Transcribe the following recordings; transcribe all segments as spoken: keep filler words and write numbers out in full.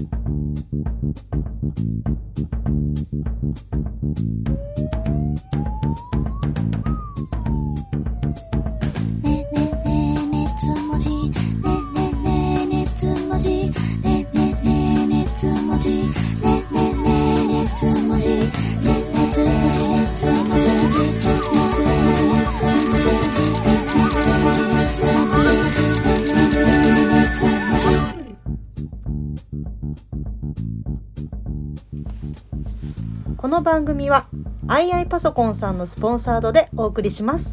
この番組はアイアイパソコンさんのスポンサードでお送りします。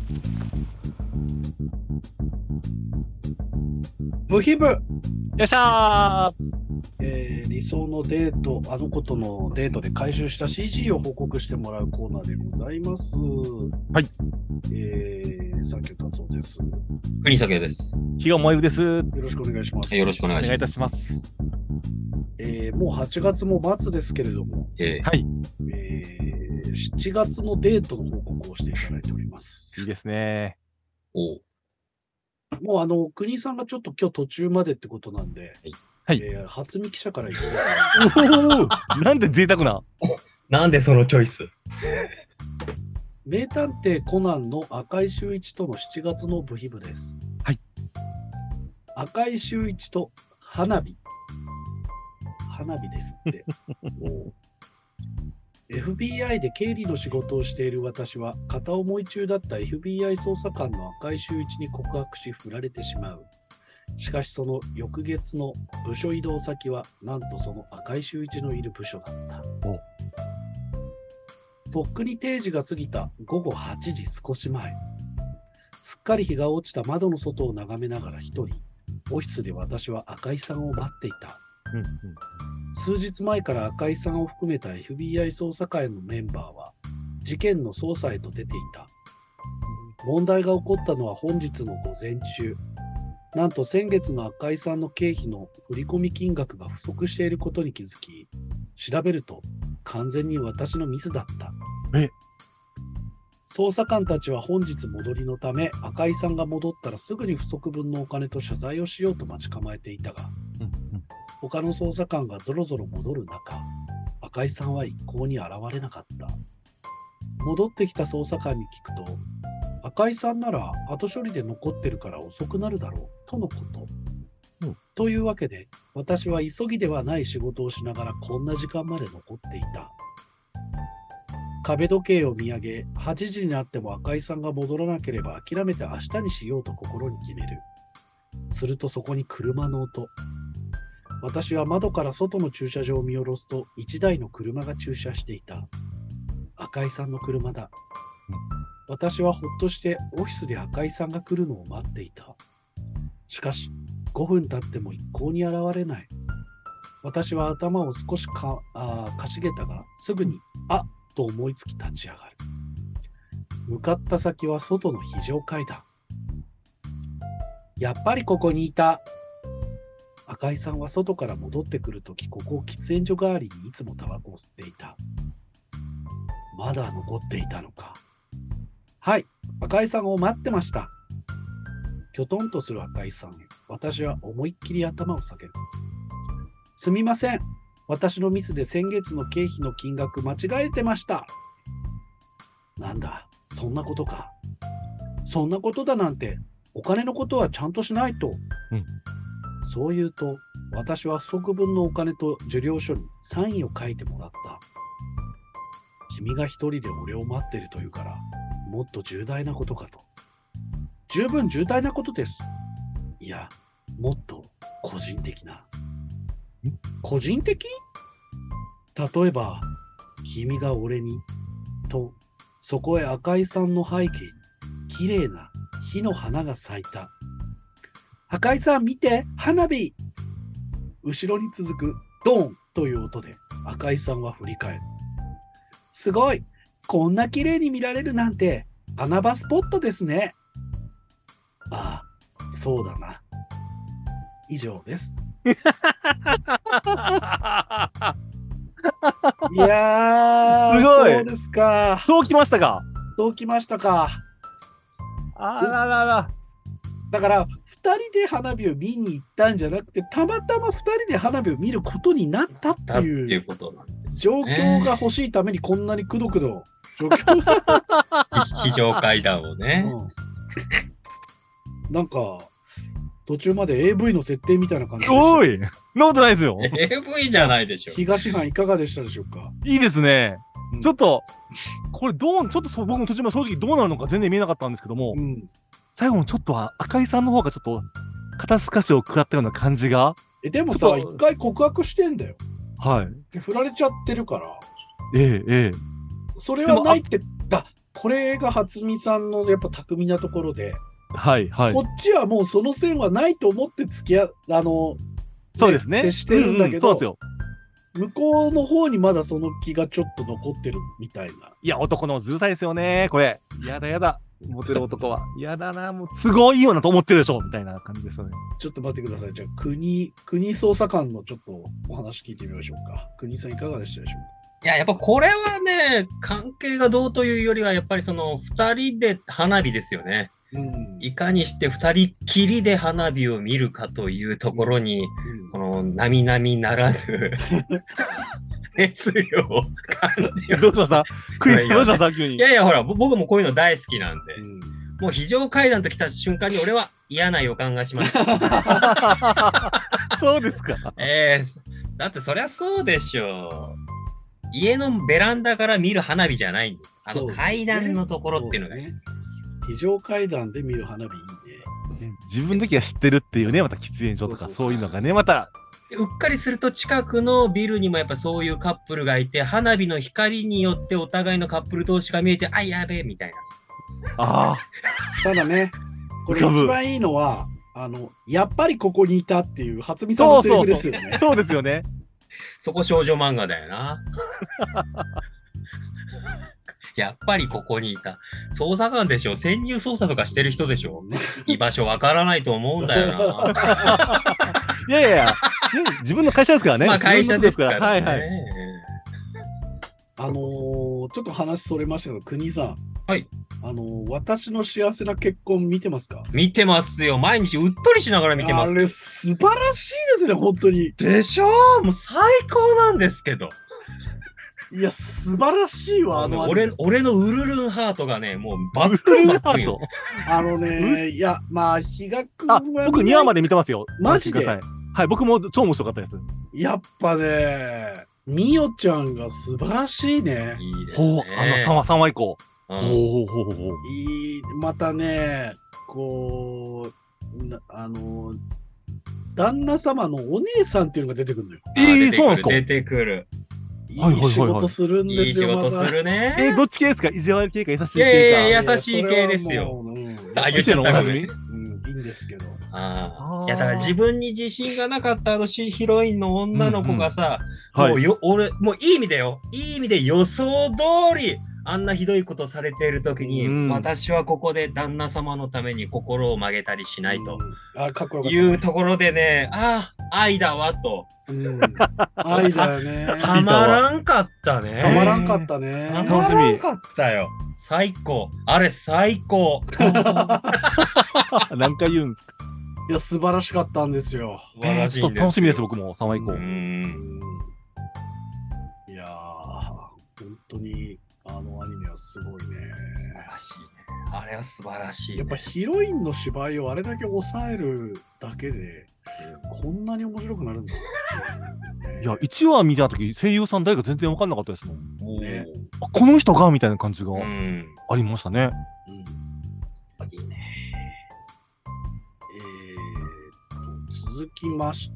ブヒブ、 よっしゃー。 えー、理想のデート、あの子とのデートで回収した シージー を報告してもらうコーナーでございます。 はい。 えー、サンキュー達夫です。 国崎です。 日が燃えるです。 よろしくお願いします。 よろしくお願いします。 お願いいたします。 えー、もうはちがつも末ですけれども、 えー、 はい。 えー、しちがつのデートの報告をしていただいております。 いいですね。 おう。 もうあの、国さんがちょっと今日途中までってことなんで、 はい。 えー、初見記者から言っておなんで贅沢な。 なんでそのチョイス。 名探偵コナンの赤井秀一とのしちがつの部秘部です。 はい。 赤井秀一と花火。花火ですって。エフビーアイ で経理の仕事をしている私は、片思い中だった エフビーアイ 捜査官の赤井秀一に告白し振られてしまう。しかしその翌月の部署移動先は、なんとその赤井秀一のいる部署だった。とっくに定時が過ぎたごごはちじ少し前。すっかり日が落ちた窓の外を眺めながら一人、オフィスで私は赤井さんを待っていた。 うんうん、 数日前から赤井さんを含めた エフビーアイ 捜査会のメンバーは事件の捜査へと出ていた。問題が起こったのは本日の午前中。なんと先月の赤井さんの経費の振込金額が不足していることに気づき、調べると完全に私のミスだった。 え捜査官たちは本日戻りのため、赤井さんが戻ったらすぐに不足分のお金と謝罪をしようと待ち構えていたが、 うんうん、 他の捜査官がぞろぞろ戻る中、赤井さんは一向に現れなかった。戻ってきた捜査官に聞くと、赤井さんなら後処理で残ってるから遅くなるだろうとのこと。うん、というわけで、私は急ぎではない仕事をしながらこんな時間まで残っていた。壁時計を見上げ、はちじになっても赤井さんが戻らなければ諦めて明日にしようと心に決める。するとそこに車の音。私は窓から外の駐車場を見下ろすと、一台の車が駐車していた。赤井さんの車だ。私はほっとしてオフィスで赤井さんが来るのを待っていた。しかし、ごふん経っても一向に現れない。私は頭を少し か, あかしげたが、すぐに、あっと思いつき立ち上がる。向かった先は外の非常階段。やっぱりここにいた。赤井さんは外から戻ってくるとき、ここを喫煙所代わりにいつもタバコを吸っていた。まだ残っていたのか。はい、赤井さんを待ってました。きょとんとする赤井さんへ、私は思いっきり頭を下げる。すみません。私のミスで先月の経費の金額間違えてました。なんだ、そんなことか。そんなことだなんて、お金のことはちゃんとしないと。うん、そう言うと、私は不足分のお金と受領書にサインを書いてもらった。君が一人で俺を待っているというから、もっと重大なことかと。十分重大なことです。いや、もっと個人的な。個人的？例えば、君が俺に、と、そこへ赤井さんの背景に、綺麗な火の花が咲いた。赤井さん見て、花火！後ろに続くドーンという音で赤井さんは振り返る。すごい！こんな綺麗に見られるなんて穴場スポットですね。ああ、そうだな。以上です。いやー、 すごい。 そうですか。 そうきましたか。 そうきましたか。 あららら。 だから、 人で花火を見に行ったんじゃなくて、たまたまふたりで花火を見ることになったってだっていういうことなんです状よね。 況が欲しいためにこんなにくどくど状況が、 非常階段をね。 うん、なんか途中まで エーブイ の設定みたいな感じでした。 おい、そんなことないですよ。 エーブイ じゃないでしょ。 東藩いかがでしたでしょうか。 いいですね。 うんちょっと、これどう、ちょっとそう僕も途中まで正直どうなるのか全然見えなかったんですけども、 うん、 最後のちょっとは赤井さんの方がちょっと肩透かしを食らったような感じが、 えでもさ、 ちょっと一回告白してんだよ。 はい。 で振られちゃってるから、 ええ、ええ。 それはないってだ。これが初見さんのやっぱ巧みなところで、 はい、はいこ。っちはもうその線はないと思って付き合う、あの、 そうですね。 接してるんだけど、 ううそうですよ。 向こうの方にまだその気がちょっと残ってるみたいな。 いや、男のずるさですよね、これ。やだやだ。モテる男は。やだな、もう、すごいいいよなと思ってるでしょ、みたいな感じですよね。 ちょっと待ってください。じゃあ、国、国捜査官のちょっとお話聞いてみましょうか。国さんいかがでしたでしょうか。 いや、やっぱこれはね、関係がどうというよりは、やっぱりそのふたりで花火ですよね。 うん。 いかにしてふたりきりで花火を見るかというところに、 うんこの並々ならぬ熱量を感じる。 どうしましたクイズどうしました急に。 いやいや、ほら、ぼ僕もこういうの大好きなんで、 うんもう非常階段と来た瞬間に俺は嫌な予感がしました。 そうですか。 えー、だってそりゃそうでしょう。家のベランダから見る花火じゃないんです。あのそうですね階段のところっていうのがいいんそうですよ。 非常階段で見る花火いいね。 自分だけが知ってるっていうね、また喫煙所とかそうそうそうそういうのがね、また、 うっかりすると近くのビルにもやっぱそういうカップルがいて、花火の光によってお互いのカップル同士が見えて、あ、やべえみたいな。 ああ、 ただね、これ浮かぶ一番いいのは、あの、やっぱりここにいたっていう初見さんのセリフですよね。 そうですよね。 そこ少女漫画だよな。やっぱりここにいた。捜査官でしょ。潜入捜査とかしてる人でしょ。居場所わからないと思うんだよな。 いやいやいや、ね自分の会社ですからね。 まあ会社ですからね。 はいはい。 あのー、ちょっと話それましたけど、国さん。 はい。 あのー、私の幸せな結婚見てますか？ 見てますよ。毎日うっとりしながら見てます。 あれ、素晴らしいですね、本当に。 でしょもう最高なんですけど。 いや、素晴らしいわ、あのアニメ俺俺のウルルンハートがね、もうバックルバックよ。 あのね、いや、まあ、比嘉君あは見ない、 僕にわまで見てますよ。 マジでご安心くださいはい、僕も超面白かったです。 やっぱね、みおちゃんが素晴らしいね。 いいですほう、あのね。 さんわ、さんわ以降。 うんほうほうほうほうほう。 いい、またね、こう、なあの、旦那様のお姉さんっていうのが出てくるのよ。 えーあ出てくるそうなんですか出てくる。 いはいはいはいい仕事するんいいですよ、 仕事ますたるね。 えーどっち系ですか意地悪系か優しいいやい系か。 やいや優しい系ですよそれはもううんあ言っちゃったおなじみうん、いいんですけど。 ああーあいやだから自分に自信がなかったあのシヒロインの女の子がさ、 はい。 もうよ俺もういい意味だよいい意味で予想通りあんなひどいことされている時に、 うん私はここで旦那様のために心を曲げたりしないとうんあ、かっこよかった。 いうところでね、ああ愛だわとうん、愛だよね。 たまらんかったね。 たまらんかったたね。 まらんかったよ。最高。あれ最高。 何回言うんですかいや、素晴らしかったんですよ。 素晴らしいちょっんですよ。 と楽しみです、僕も、さんわ以降。 う。 うんんいやー、本当にあのアニメはすごいね。 素晴らしいね。あれは素晴らしい、ね。 やっぱヒロインの芝居をあれだけ抑えるだけで、こんなに面白くなるんだっていうね。 いや、いちわ見たとき、声優さん誰か全然わかんなかったですもん。 おーねあ、この人がみたいな感じがうん。 ありましたね。 うんいいね。 えーっと、続きまして、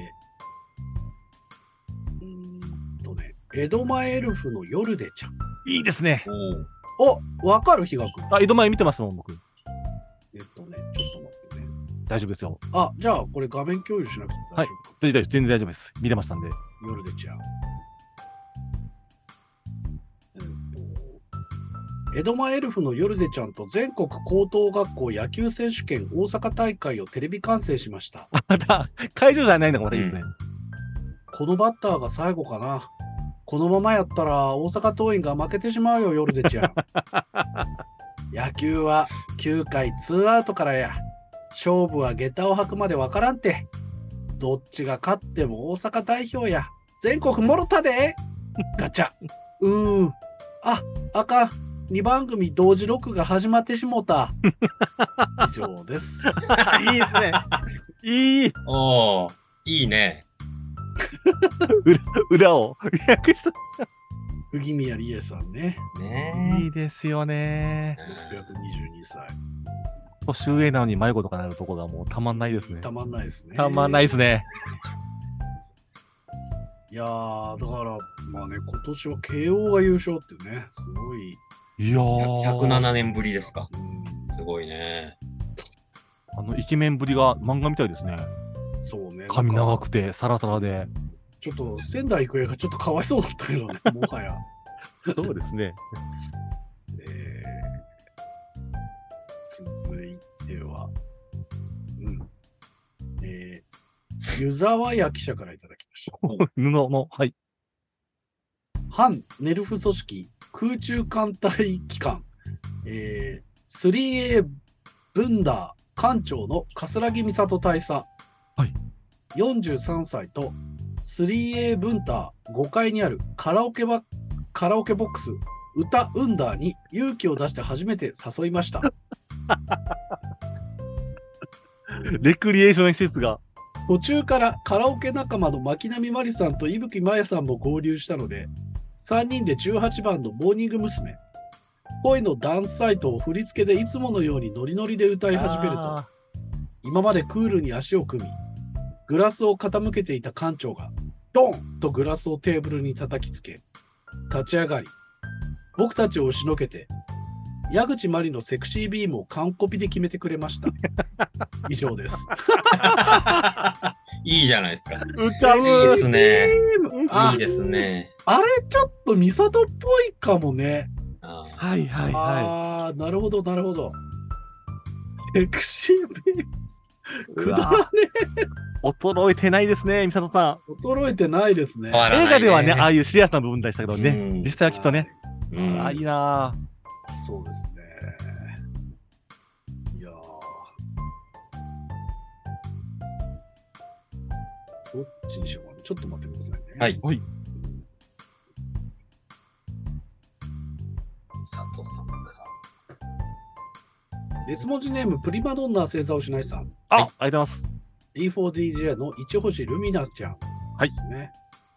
うーんとね、江戸前エルフの夜でちゃん。 いいですね。 おーお、わかる日がく。 あ、江戸前見てますもん、僕。 えっとね、ちょっと待ってね。 大丈夫ですよ。 あ、じゃあ、これ画面共有しなくて大丈夫か、 大丈夫です。全然大丈夫です。見てましたんで。 夜でちゃん。えっと、江戸前エルフの夜でちゃんと全国高等学校野球選手権大阪大会をテレビ観戦しました。 あまた、会場じゃないのがまたいいですね。 このバッターが最後かな。このままやったら大阪桐蔭が負けてしまうよ、夜でちゃん。野球はきゅうかいツーアウトからや。 勝負は下駄を履くまでわからんて。どっちが勝っても大阪代表や。全国もろたで。ガチャ。うーん。あ、あかん。にばん組同時録が始まってしもうた。以上です。 いいですね。いい。 おー、いいね。 裏裏を予約した。 杉宮理恵さんね。 ねいいですよね。 ろっぴゃくにじゅうにさい。 年上なのに迷子とかなるとこがもうたまんないですね。 たまんないですね。 たまんないですね。 いやー、だから、まあね、今年は慶応が優勝ってね、すごい。 いやー。 ひゃくななねんぶりですか。 うん、 すごいね。 あの、イケメンぶりが漫画みたいですね。 そうね。 髪なんか長くて、サラサラで。 ちょっと仙台育英がちょっとかわいそうだったけどね、もはや。 そうですね。 えー、続いては、うん。えー、湯沢屋記者からいただきました。 布の、はい。 反ネルフ組織空中艦隊機関、えー、スリーエー ブンダー艦長の桂木美里大佐、 はい、 よんじゅうさんさいと スリーエー ブンダーごかいにあるカラオケバカラオケボックス歌ウンダーに勇気を出して初めて誘いました。 レクリエーション施設が。 途中からカラオケ仲間の牧波真理さんと伊吹真也さんも合流したので、さんにんでじゅうはちばんのモーニング娘。恋のダンスサイトを振り付けでいつものようにノリノリで歌い始めると、今までクールに足を組み、グラスを傾けていた館長が、ドンとグラスをテーブルに叩きつけ、立ち上がり、僕たちを押しのけて、矢口真理のセクシービームを完コピで決めてくれました。以上です。 いいじゃないですか。 歌いいですね。 あいいですね。 あれちょっと美里っぽいかもね。 あーはいはいはああ、なるほど、なるほど。セクシービーム。 い。 くだらねうわ衰えてないですね、美里さえ。衰えてないですね。 ん。 変わらないね映画ではね、ああいうシリアスな部分でしたけどね、 うん実際はきっとね、 うんああ、いいなそうですね。いやーどっちにしようかな。ちょっと待ってくださいね。 はい。 はい。 佐藤さんか。 別文字ネームプリマドンナ星座をしないさん。 あ、 はいありがとうございます。 ディーフォーディージェー の一星ルミナスちゃんはいですね。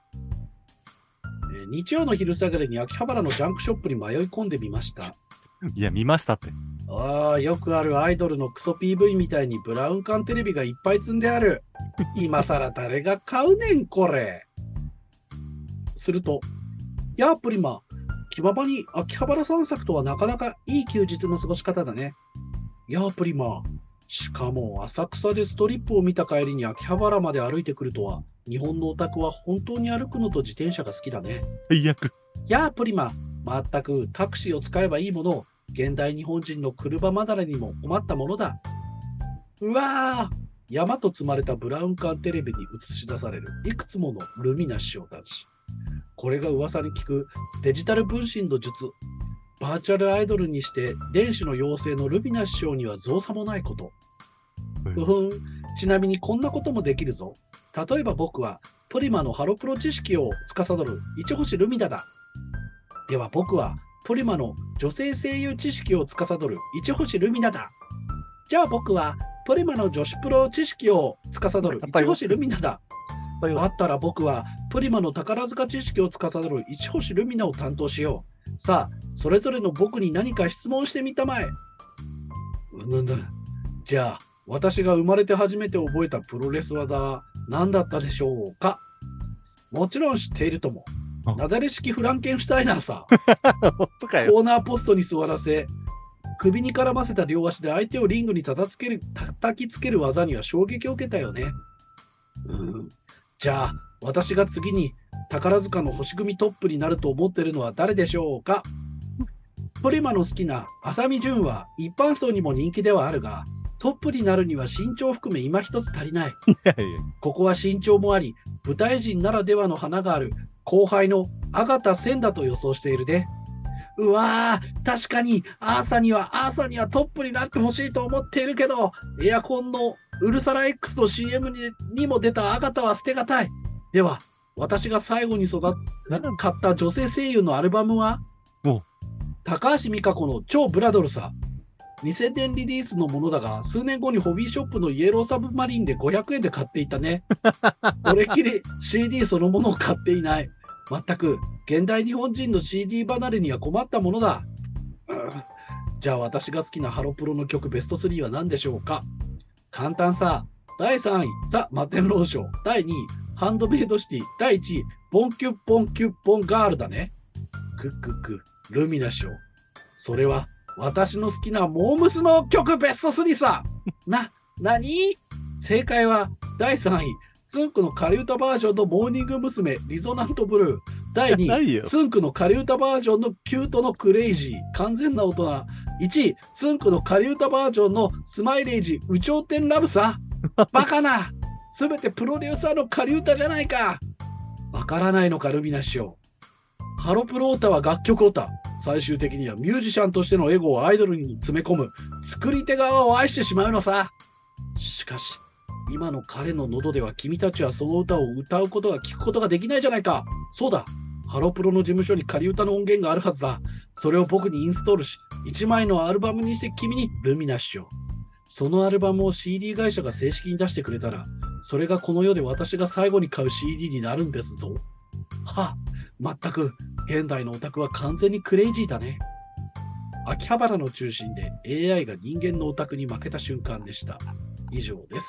えー日曜の昼下がりに秋葉原のジャンクショップに迷い込んでみました。 いや、見ましたって。 ああ、よくあるアイドルのクソ ピーブイ みたいにブラウン管テレビがいっぱい積んである。今さら誰が買うねん、これ。すると、やあ、プリマ、気ままに秋葉原散策とはなかなかいい休日の過ごし方だね。やあ、プリマ、しかも浅草でストリップを見た帰りに秋葉原まで歩いてくるとは、日本のオタクは本当に歩くのと自転車が好きだね。 最悪。 やあ、プリマ、まったくタクシーを使えばいいものを、現代日本人の車離れにも困ったものだ。うわー、山と積まれたブラウン管テレビに映し出されるいくつものルミナ師匠たち。これが噂に聞くデジタル分身の術。バーチャルアイドルにして電子の妖精のルミナ師匠には造作もないこと。ふふん、ちなみにこんなこともできるぞ。例えば僕はプリマのハロプロ知識を司る一星ルミナだ。では僕はプリマの女性声優知識を司る一星ルミナだ。じゃあ僕はプリマの女子プロ知識を司る一星ルミナだ。だったら僕はプリマの宝塚知識を司る一星ルミナを担当しよう。さあ、それぞれの僕に何か質問してみたまえ。うぬぬ。じゃあ、私が生まれて初めて覚えたプロレス技、何だったでしょうか。もちろん知っているとも。なだれ式フランケンシュタイナーさ。 本当かよ。 コーナーポストに座らせ、首に絡ませた両足で相手をリングに叩つける叩きつける技には衝撃を受けたよね。うん。じゃあ、私が次に宝塚の星組トップになると思ってるのは誰でしょうか。プリマの好きな浅見純は一般層にも人気ではあるが、トップになるには身長を含め今一つ足りない。 いやいやここは身長もあり、舞台人ならではの花がある後輩の阿形千だと予想しているで。 うわー、確かに、アーサには、アーサにはトップになってほしいと思っているけど、エアコンのウルサラ X の シーエム に, にも出たアガタは捨てがたい。では、私が最後に育っ買った女性声優のアルバムは、 お高橋美香子の超ブラドルさ。にせんねんリリースのものだが、数年後にホビーショップのイエローサブマリンでごひゃくえんで買っていたね。それっきり シーディー そのものを買っていない。まったく、現代日本人の シーディー 離れには困ったものだ。うん、じゃあ私が好きなハロプロの曲ベストスリーは何でしょうか。簡単さ。だいさんい、ザ・マテンローション。だいにい、ハンドメイドシティ。だいいちい、ボンキュッポンキュッポンガールだね。クックック、ルミナショー。それは私の好きなモームスの曲ベストスリーさ。な、なに？正解はだいさんい、つんくの仮歌バージョンのモーニング娘。リゾナントブルー。だいにい、つんくの仮歌バージョンのキュートのクレイジー。完全な大人。いちい、つんくの仮歌バージョンのスマイレージ。有頂天ラブさ。バカな。すべてプロデューサーの仮歌じゃないか。わからないのか、ルミナシオ。ハロプロオタは楽曲オタ。最終的にはミュージシャンとしてのエゴをアイドルに詰め込む作り手側を愛してしまうのさ。しかし、今の彼の喉では君たちはその歌を歌うことが聞くことができないじゃないか。そうだ。ハロプロの事務所に仮歌の音源があるはずだ。それを僕にインストールし、いちまいのアルバムにして君にルミナシオ。そのアルバムを シーディー 会社が正式に出してくれたら、それがこの世で私が最後に買う シーディー になるんですぞ。はあ、まったく、現代のオタクは完全にクレイジーだね。秋葉原の中心で エーアイ が人間のオタクに負けた瞬間でした。以上です。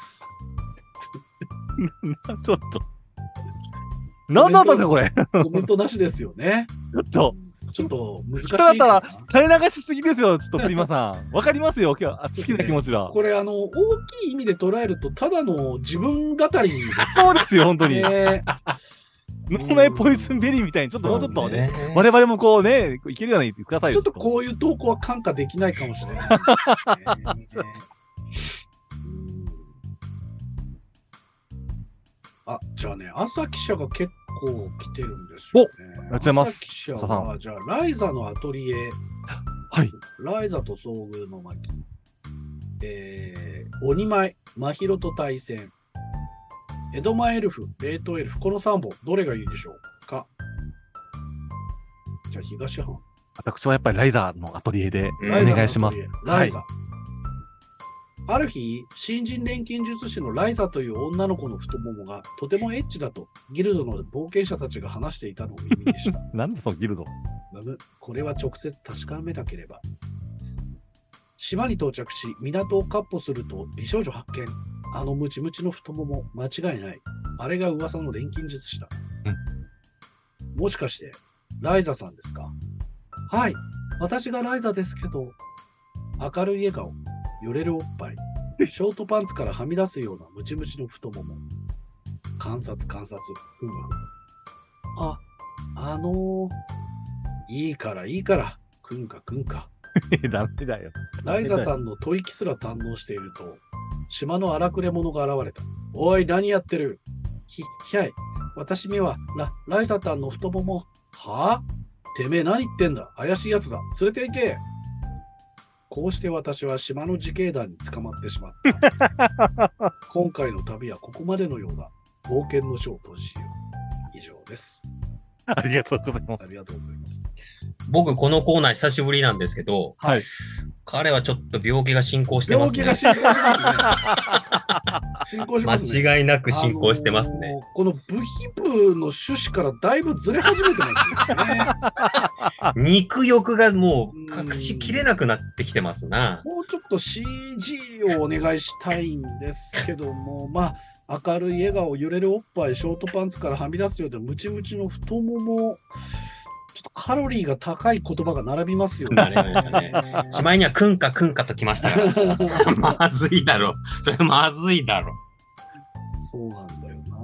ちょっと。何だったんですか、これ。 コメントなしですよね。 ちょっと。 ちょっと難しい人だったら垂れ流しすぎですよ、ちょっとプリマさん。わかりますよ、今日好きな気持ちは。 これ、あの、大きい意味で捉えると、ただの自分語りですよ。 そうですよ、本当に。 ね、 脳内ポイズンベリーみたいに、ちょっともうちょっとね、ね我々もこうね、いけるように言ってくださいよ。 ちょっとこういう投稿は感化できないかもしれないですね。あ、じゃあね、朝記者が結構来てるんですよね。 お、ありがとうございます。 朝記者は、じゃあ、ライザのアトリエ。 はい。 ライザと遭遇の巻。えー、鬼舞、真宙と対戦。江戸前エルフ、冷凍エルフ。このさんぼん、どれがいいでしょうか。じゃあ、東半。 私はやっぱりライザのアトリエでお願いします。 ライザ。はい、ある日、新人錬金術師のライザという女の子の太ももがとてもエッチだとギルドの冒険者たちが話していたのを耳にした。 なんでそのギルド？ これは直接確かめなければ。島に到着し、港を闊歩すると美少女発見。あのムチムチの太もも、間違いない。あれが噂の錬金術師だ。うん、もしかして、ライザさんですか？はい、私がライザですけど、明るい笑顔。揺れるおっぱい、ショートパンツからはみ出すようなムチムチの太もも。観察観察、ふむふむ。あ、あのー、いいからいいから、くんかくんか。 ダメだよ。 ライザさんの吐息すら堪能していると、島の荒くれ者が現れた。おい、何やってる？ひ、ひゃい。私には、ラ、ライザさんの太もも。はぁ？てめえ何言ってんだ？怪しいやつだ。連れて行け。こうして私は島の自警団に捕まってしまった。今回の旅はここまでのようだ。冒険の書を閉じよう。以上です。 ありがとうございます。 ありがとうございます。 僕、このコーナー久しぶりなんですけど、 はい。 彼はちょっと病気が進行してますね。 病気が進行してますね。進行しますね。 間違いなく進行してますね。 あのー、この部品部の趣旨からだいぶずれ始めてますよね。 肉欲がもう隠しきれなくなってきてますな。 もうちょっと シージー をお願いしたいんですけども、まあ、明るい笑顔、揺れるおっぱい、ショートパンツからはみ出すようでムチムチの太もも、ちょっとカロリーが高い言葉が並びますよね。 ありましたね。しまいにはくんかくんかときましたから。まずいだろ。それまずいだろ。 そうなんだよな。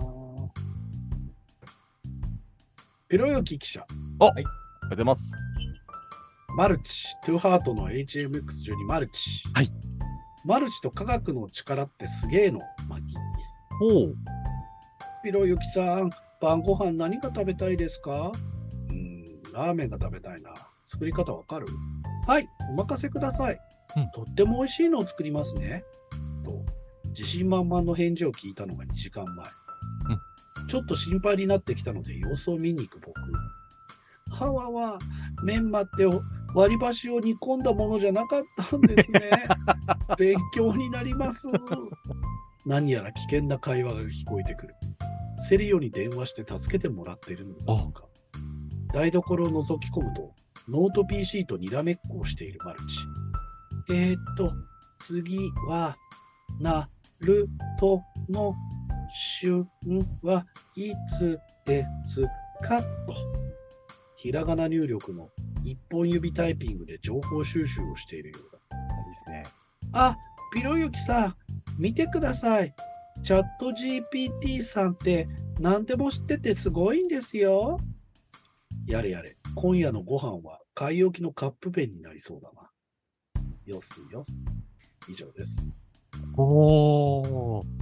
ピロヨキ記者。 お、はい。ありがとうございます。 マルチ、トゥーハートの エイチエムエックスじゅうに マルチ。 はい。 マルチと科学の力ってすげえの、マキ。 おう。 ピロユキさん、晩ご飯何が食べたいですか？うーん、ラーメンが食べたいな。 作り方わかる？はい、お任せください。 うんとっても美味しいのを作りますね。と、自信満々の返事を聞いたのがにじかんまえ。ちょっと心配になってきたので様子を見に行く僕。はわわ、メンマって割り箸を煮込んだものじゃなかったんですね。勉強になります。何やら危険な会話が聞こえてくる。セリオに電話して助けてもらっているのだろうか。台所を覗き込むと、ノート ピーシー とにらめっこをしているマルチ。えー、っと、次は、なるとの旬はいつですかと。ひらがな入力の一本指タイピングで情報収集をしているようだ。 いいですね。 あ、ピロユキさん、見てください。チャット ジーピーティー さんって何でも知っててすごいんですよ。やれやれ、今夜のご飯は買い置きのカップ麺になりそうだな。よすよす。以上です。 おー。 おー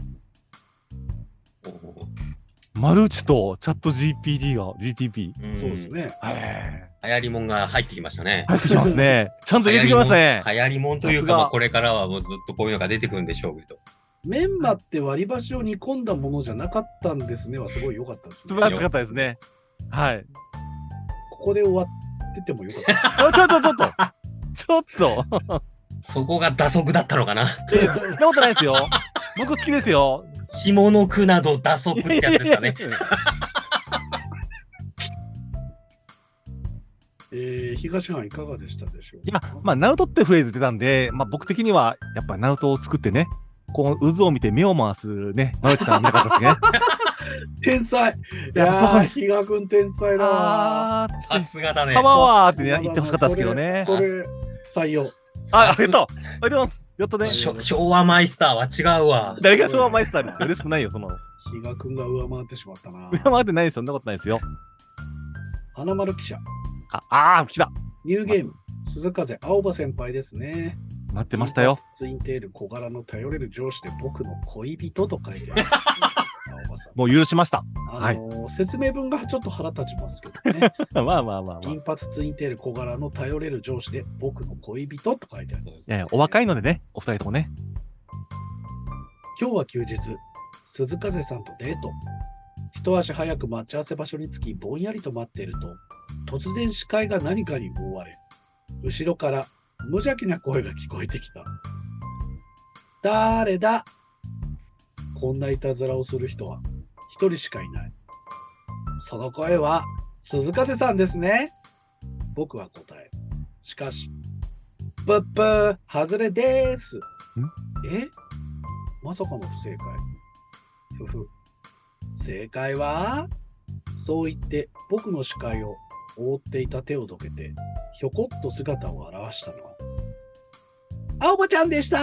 マルチとチャット ジーピーティー が ジーティーピー。 うんそうですね。 へ流行りもんが入ってきましたね。 入ってきますね。ちゃんと入れてきましたね。 流行りもんというか、 さすがまあこれからはもうずっとこういうのが出てくるんでしょうけど。 メンマって割り箸を煮込んだものじゃなかったんですねはすごい良かったですね。 素晴らしかったですね。はい。 ここで終わってても良かったです。 あちょっとちょっと。ちょっと。 そこが打足だったのかな。 え、そんなことないですよ。僕好きですよ。 下の句など打足ってやつですかね。 えー、東藩いかがでしたでしょうか。 いや、まあ、ナルトってフレーズ出たんで、まあ、僕的には、やっぱナルトを作ってね、この渦を見て目を回すね、マルチさん見たかったですね。 天才。いややー、 そうです比嘉君天才だわ。 あさすがだねー、。パワーってね、言ってほしかったですけどね。 それ、それ採用。 あ、ありがとう。ありがとうございます。やっとね。 しょ昭和マイスターは違うわ。 誰が昭和マイスターですよ。嬉しくないよ、その。 比嘉君が上回ってしまったな。 上回ってないですよ。そんなことないですよ。 花丸記者。 あ、あー、来た。 ニューゲーム。鈴風青葉先輩ですね。 待ってましたよ。 ツインテール小柄の頼れる上司で僕の恋人と書いてあります。青葉さん。 もう許しました。 あのー説明文がちょっと腹立ちますけどね。 まあまあまあまあ。い金髪ツインテール小柄の頼れる上司で僕の恋人と書いてあります。 やいや、お若いのでね、お二人ともね。 今日は休日、鈴風さんとデート。一足早く待ち合わせ場所に着き、ぼんやりと待っていると、突然視界が何かに覆われ、後ろから無邪気な声が聞こえてきた。誰だ？こんないたずらをする人は一人しかいない。その声は鈴風さんですね。僕は答え。しかし、ぷっぷー、外れでーす。え？まさかの不正解。ふふ。正解は？そう言って僕の視界を覆っていた手をどけて、ひょこっと姿を現したのは、青葉ちゃんでした。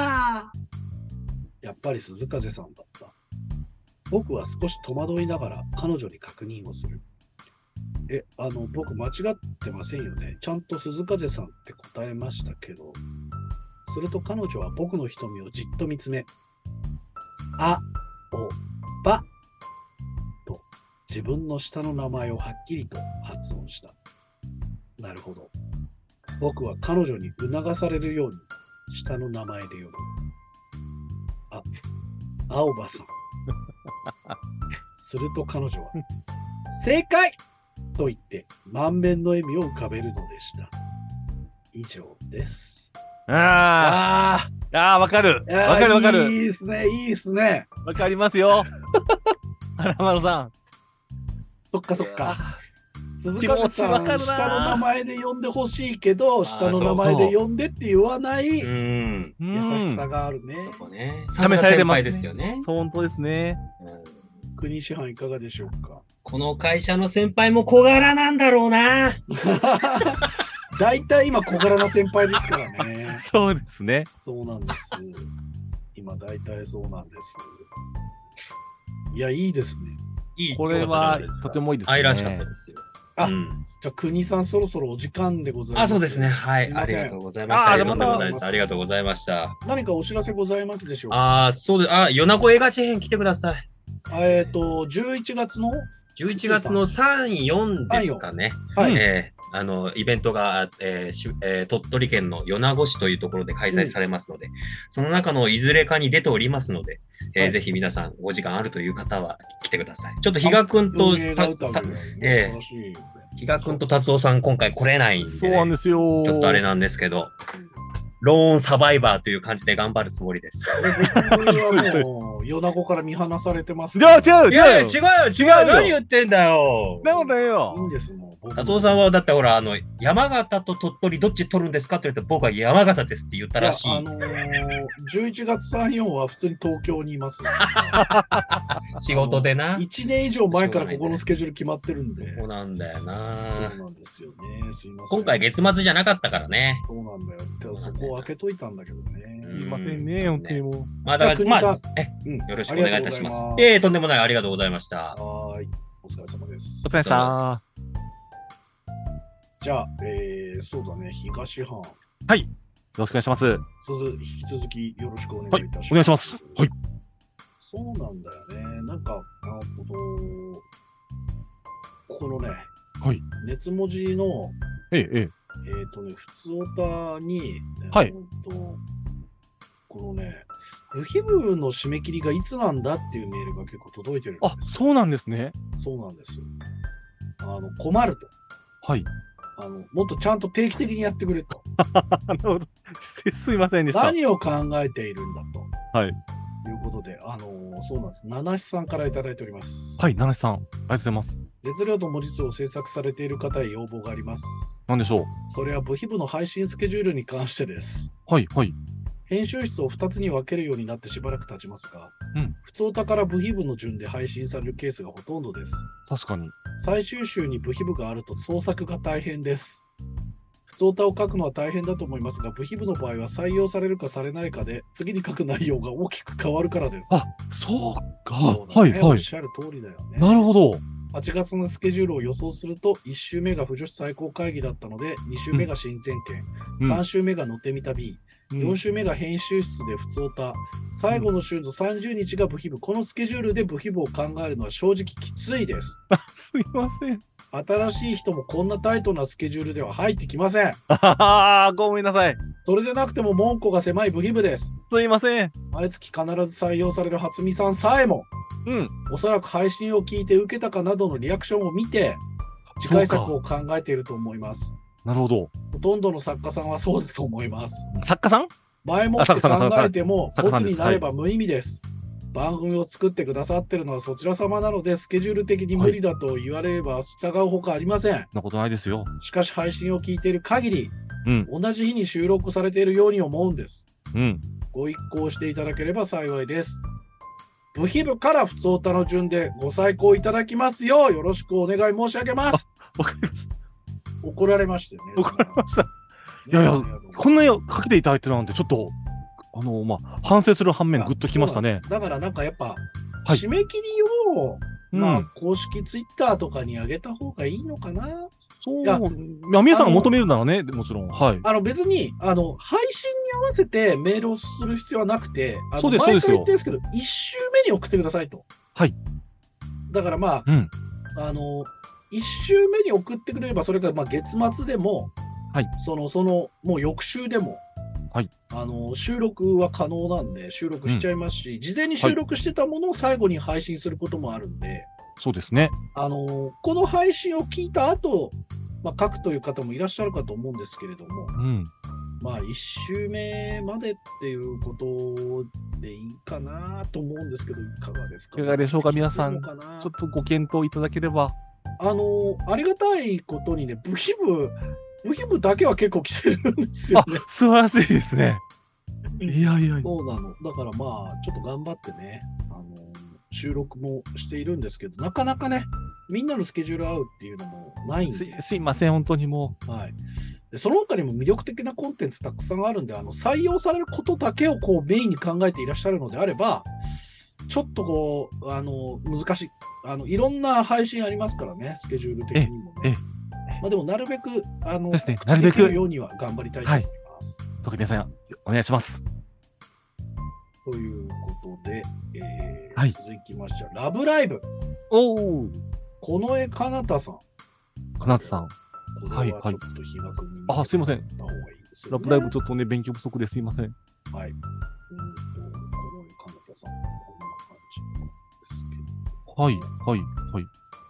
やっぱり鈴風さんだった。僕は少し戸惑いながら彼女に確認をする。え、あの、僕間違ってませんよね。ちゃんと鈴風さんって答えましたけど。すると彼女は僕の瞳をじっと見つめ、あ、お、ば、と自分の下の名前をはっきりと発音した。なるほど。僕は彼女に促されるように下の名前で呼ぶ。あ、青葉さん。すると彼女は、正解と言って満面の笑みを浮かべるのでした。以上です。 ああー、あー、わかる。 あ、 わかるわかる。 いいですね、いいですね。 わかりますよ。花丸さん。 そっかそっか。鈴気持風さん、 ちわかるな下の名前で呼んでほしいけど、 ー下の名前で呼んでって言わない優うん。 うんしさがあるね。 そこね。 試されてますね先輩ですよね。 そう本当ですね。 うん国師範いかがでしょうか。 この会社の先輩も小柄なんだろうな。 大体今小柄な先輩ですからね。 そうですね。 そうなんです。今大体そうなんです。いや、いいですね。 いいこれはとてもいいですね。 愛らしかったですよ。 あうんじゃあ、国さんそろそろお時間でございます。 あ、そうですね。はい。 すいませんありがとうございました。 あーとんでもないです。 またありがとうございました。 何かお知らせございますでしょうか。 ああ、そうです。あ、米子映画事変来てください。 えっと、じゅういちがつのじゅういちがつのさん、よんですかね。 はい。 えーあの、イベントが、えーしえー鳥取県の米子市というところで開催されますので、うん、その中のいずれかに出ておりますので、えーはい、ぜひ皆さんご時間あるという方は来てください。ちょっと比嘉くんと、えー、比嘉くんと達夫さん今回来れないんで、ね、 そうなんですよ。 ちょっとあれなんですけど、ローンサバイバーという感じで頑張るつもりです。 僕はもう、米子から見放されてます。 いや、違う、違う。 いや、違うよ、違うよ。何言ってんだよ。 なことないよ。 いいんです、もう。 佐藤さんは、だってほら、あの、山形と鳥取どっち取るんですかって言って、僕は山形ですって言ったらしい。 いあのー、じゅういちがつさん、よんは普通に東京にいます。 仕事でな。 いちねん以上前からここのスケジュール決まってるんで。 そうなんだよな。そうなんですよね。すいません。 今回月末じゃなかったからね。 そうなんだよ。そこを開けといたんだけどね。 すいませんね、本当にもう。 まあ、だから、まあ、え、うん、よろしくお願いいたします。ええ、とんでもない、ありがとうございました。 はい。お疲れ様です。 お疲れ様です。 じゃあ、えー、そうだね、東藩。 はい。よろしくお願いします。 引き続きよろしくお願いいたします。 はい、お願いします。はい。 そうなんだよね。なんか、あの、このね、 はい。 熱文字の、 ええ、ええ。 えっ、ー、とね、普通オタに、 はい。 とこのね、部費部の締め切りがいつなんだっていうメールが結構届いてるんですよ。 あ、そうなんですね。 そうなんです。あの、困ると。 はい。 あの、もっとちゃんと定期的にやってくれと。 なるほど。すいませんでした。 何を考えているんだと。 はい。 いうことで、あのー、そうなんです。七七さんからいただいております。 はい、七七さん。ありがとうございます。 熱量と文字数を制作されている方へ要望があります。 何でしょう。 それは部費部の配信スケジュールに関してです。 はい、はい。 編集室をふたつに分けるようになってしばらく経ちますが、 うん、 普通オタから部費部の順で配信されるケースがほとんどです。 確かに。 最終週に部費部があると創作が大変です。普通オタを書くのは大変だと思いますが、部費部の場合は採用されるかされないかで、次に書く内容が大きく変わるからです。 あ、そうか。 そうだね、 はい、はい。 おっしゃる通りだよね。 なるほど。 はちがつのスケジュールを予想すると、いち週目が不女子最高会議だったので、に週目が親善券、うん、さん週目が乗ってみた B、うん、よん週目が編集室で普通オタ、最後の週のさんじゅうにちが部費部、このスケジュールで部費部を考えるのは正直きついです。 すいません。 新しい人もこんなタイトなスケジュールでは入ってきません。 ああ、ごめんなさい。 それでなくても門戸が狭い部費部です。 すいません。 毎月必ず採用される初見さんさえも、 うん、 おそらく配信を聞いて受けたかなどのリアクションを見て、次回作を考えていると思います。 なるほど。 ほとんどの作家さんはそうだと思います。 作家さん？ 前もって考えても、ボツになれば無意味です。番組を作ってくださってるのはそちら様なので、スケジュール的に無理だと言われれば従うほかありません。 そんなことないですよ。 しかし配信を聞いている限り、 うん、 同じ日に収録されているように思うんです。 うん、ご一考していただければ幸いです。部費部から普通オタの順でご再考いただきますようよろしくお願い申し上げます。 わかりました。 怒られましたよね。 怒られました。いやいや、こんなにかけていただいてるなんて、ちょっと、あの、まあ、反省する反面、ぐっときましたね。 だからなんかやっぱ、 はい、 締め切りを、まあ、うん、公式ツイッターとかに上げた方がいいのかな。 そう。いや、皆さんが求めるならね、もちろん。はい。 あの、別に、あの、配信に合わせてメールをする必要はなくて、あのそうです、 毎回言ってるんですけど、いち週目に送ってくださいと。 はい。 だからまあ、 うん、 あの、いち週目に送ってくれれば、それがまあ月末でも、 はい、 その、その、もう翌週でも、 はい、 あの収録は可能なんで、収録しちゃいますし、うん、事前に収録してたものを最後に配信することもあるんで、はい、 そうですね。 あのこの配信を聞いた後、まあ、書くという方もいらっしゃるかと思うんですけれども、 うん、 まあ、いち週目までっていうことでいいかなと思うんですけど、いかがですか、 いかがでしょうか、皆さん、ちょっとご検討いただければ。 あのありがたいことにね、部費部、部費部だけは結構来てるんですよね。 あ、素晴らしいですね。いやいやいや。 そうなの。だからまあ、ちょっと頑張ってね、あの収録もしているんですけど、なかなかね、みんなのスケジュール合うっていうのもないんで。 す, すいません、本当にもう。はい。でその他にも魅力的なコンテンツたくさんあるんで、あの採用されることだけをこうメインに考えていらっしゃるのであれば、ちょっとこう、あの難しい。あのいろんな配信ありますからね、スケジュール的にもね。まあ、でも、なるべく、あの、 ですね、なるべくようには頑張りたいと思います。 はい、特に皆さん、お願いします。 ということで、えーはい、 続きましては、ラブライブ。 おー。 この絵かなたさん。 かなたさん。 こはいはいれはちょっと比較にあすいません見てもらった方がいいですよね。 ラブライブちょっとね、勉強不足ですいません。 はい。うんと、この絵かなたさん。こんな感じですけど。 はい、はい、はい。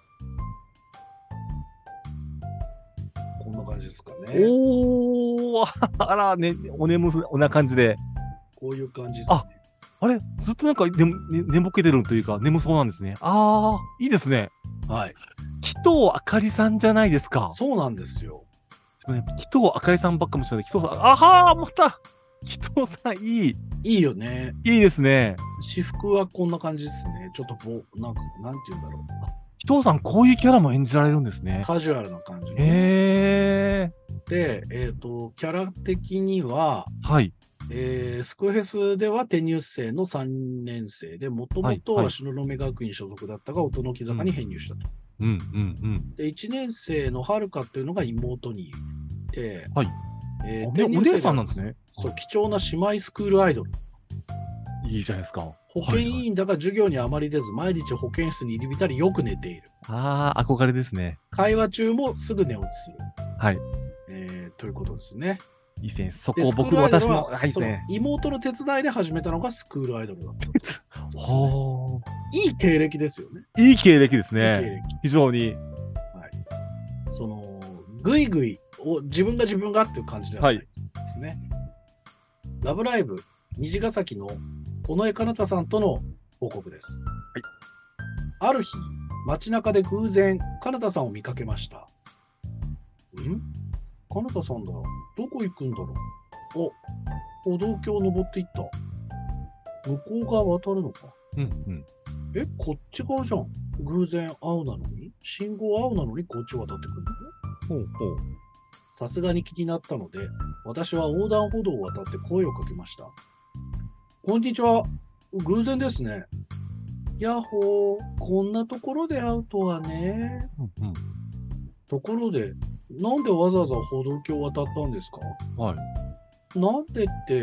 こんな感じですかね。 おー、あら、ね、お眠ふな感じで。 こういう感じですね。 ああれずっとなんか寝、ね、寝ぼけてるというか、眠そうなんですね。あー、いいですね。 はい。 紀藤あかりさんじゃないですか。 そうなんですよ。 すみません紀藤あかりさんばっかもしれない。紀藤さん、あはー、また紀藤さん、いい。 いいよね。 いいですね。 私服はこんな感じですね。ちょっとぼ、なんか、なんて言うんだろう。 紀藤さん、こういうキャラも演じられるんですね。 カジュアルな感じのね、 へで、えっ、と、キャラ的には、 ー。はい。 えースクフェスでは転入生のさんねん生で、もともとはいははい東雲学院所属だったが、音の木坂に編入したと。 うん、うん、うん。 で、いちねん生のはるかっていうのが妹にいて、 はい。 えーおねお姉さんなんですね。 そう、貴重な姉妹スクールアイドル。 いいじゃないですか。 保健委員だが授業にあまり出ず、毎日保健室に入り浸りよく寝ている。 ああ、憧れですね。 会話中もすぐ寝落ちする。 はい。 えーということですね。 いいですね。そでこ、僕の私の、 スクールアイドルははいですね。 その妹の手伝いで始めたのがスクールアイドルだった。 はいい経歴ですよね。 あ。いい経歴ですいい経ね。 歴。 非常に。 その、ぐいぐいを自分が自分がっていう感じではないですね。ラブライブ、虹ヶ崎の尾上かなたさんとの報告です。 はい。 ある日、街中で偶然、かなたさんを見かけました。んかなたさんだ。どこ行くんだろう。お、歩道橋を登っていった。向こう側渡るのか。 うん、うん。 え、こっち側じゃん。偶然青なのに信号青なのにこっち渡ってくるのほうほう。 さすがに気になったので、私は横断歩道を渡って声をかけました。こんにちは。偶然ですね。やっほー、こんなところで会うとはね。 うん、うん。 ところで、なんでわざわざ歩道橋を渡ったんですか？ はい。 なんでって、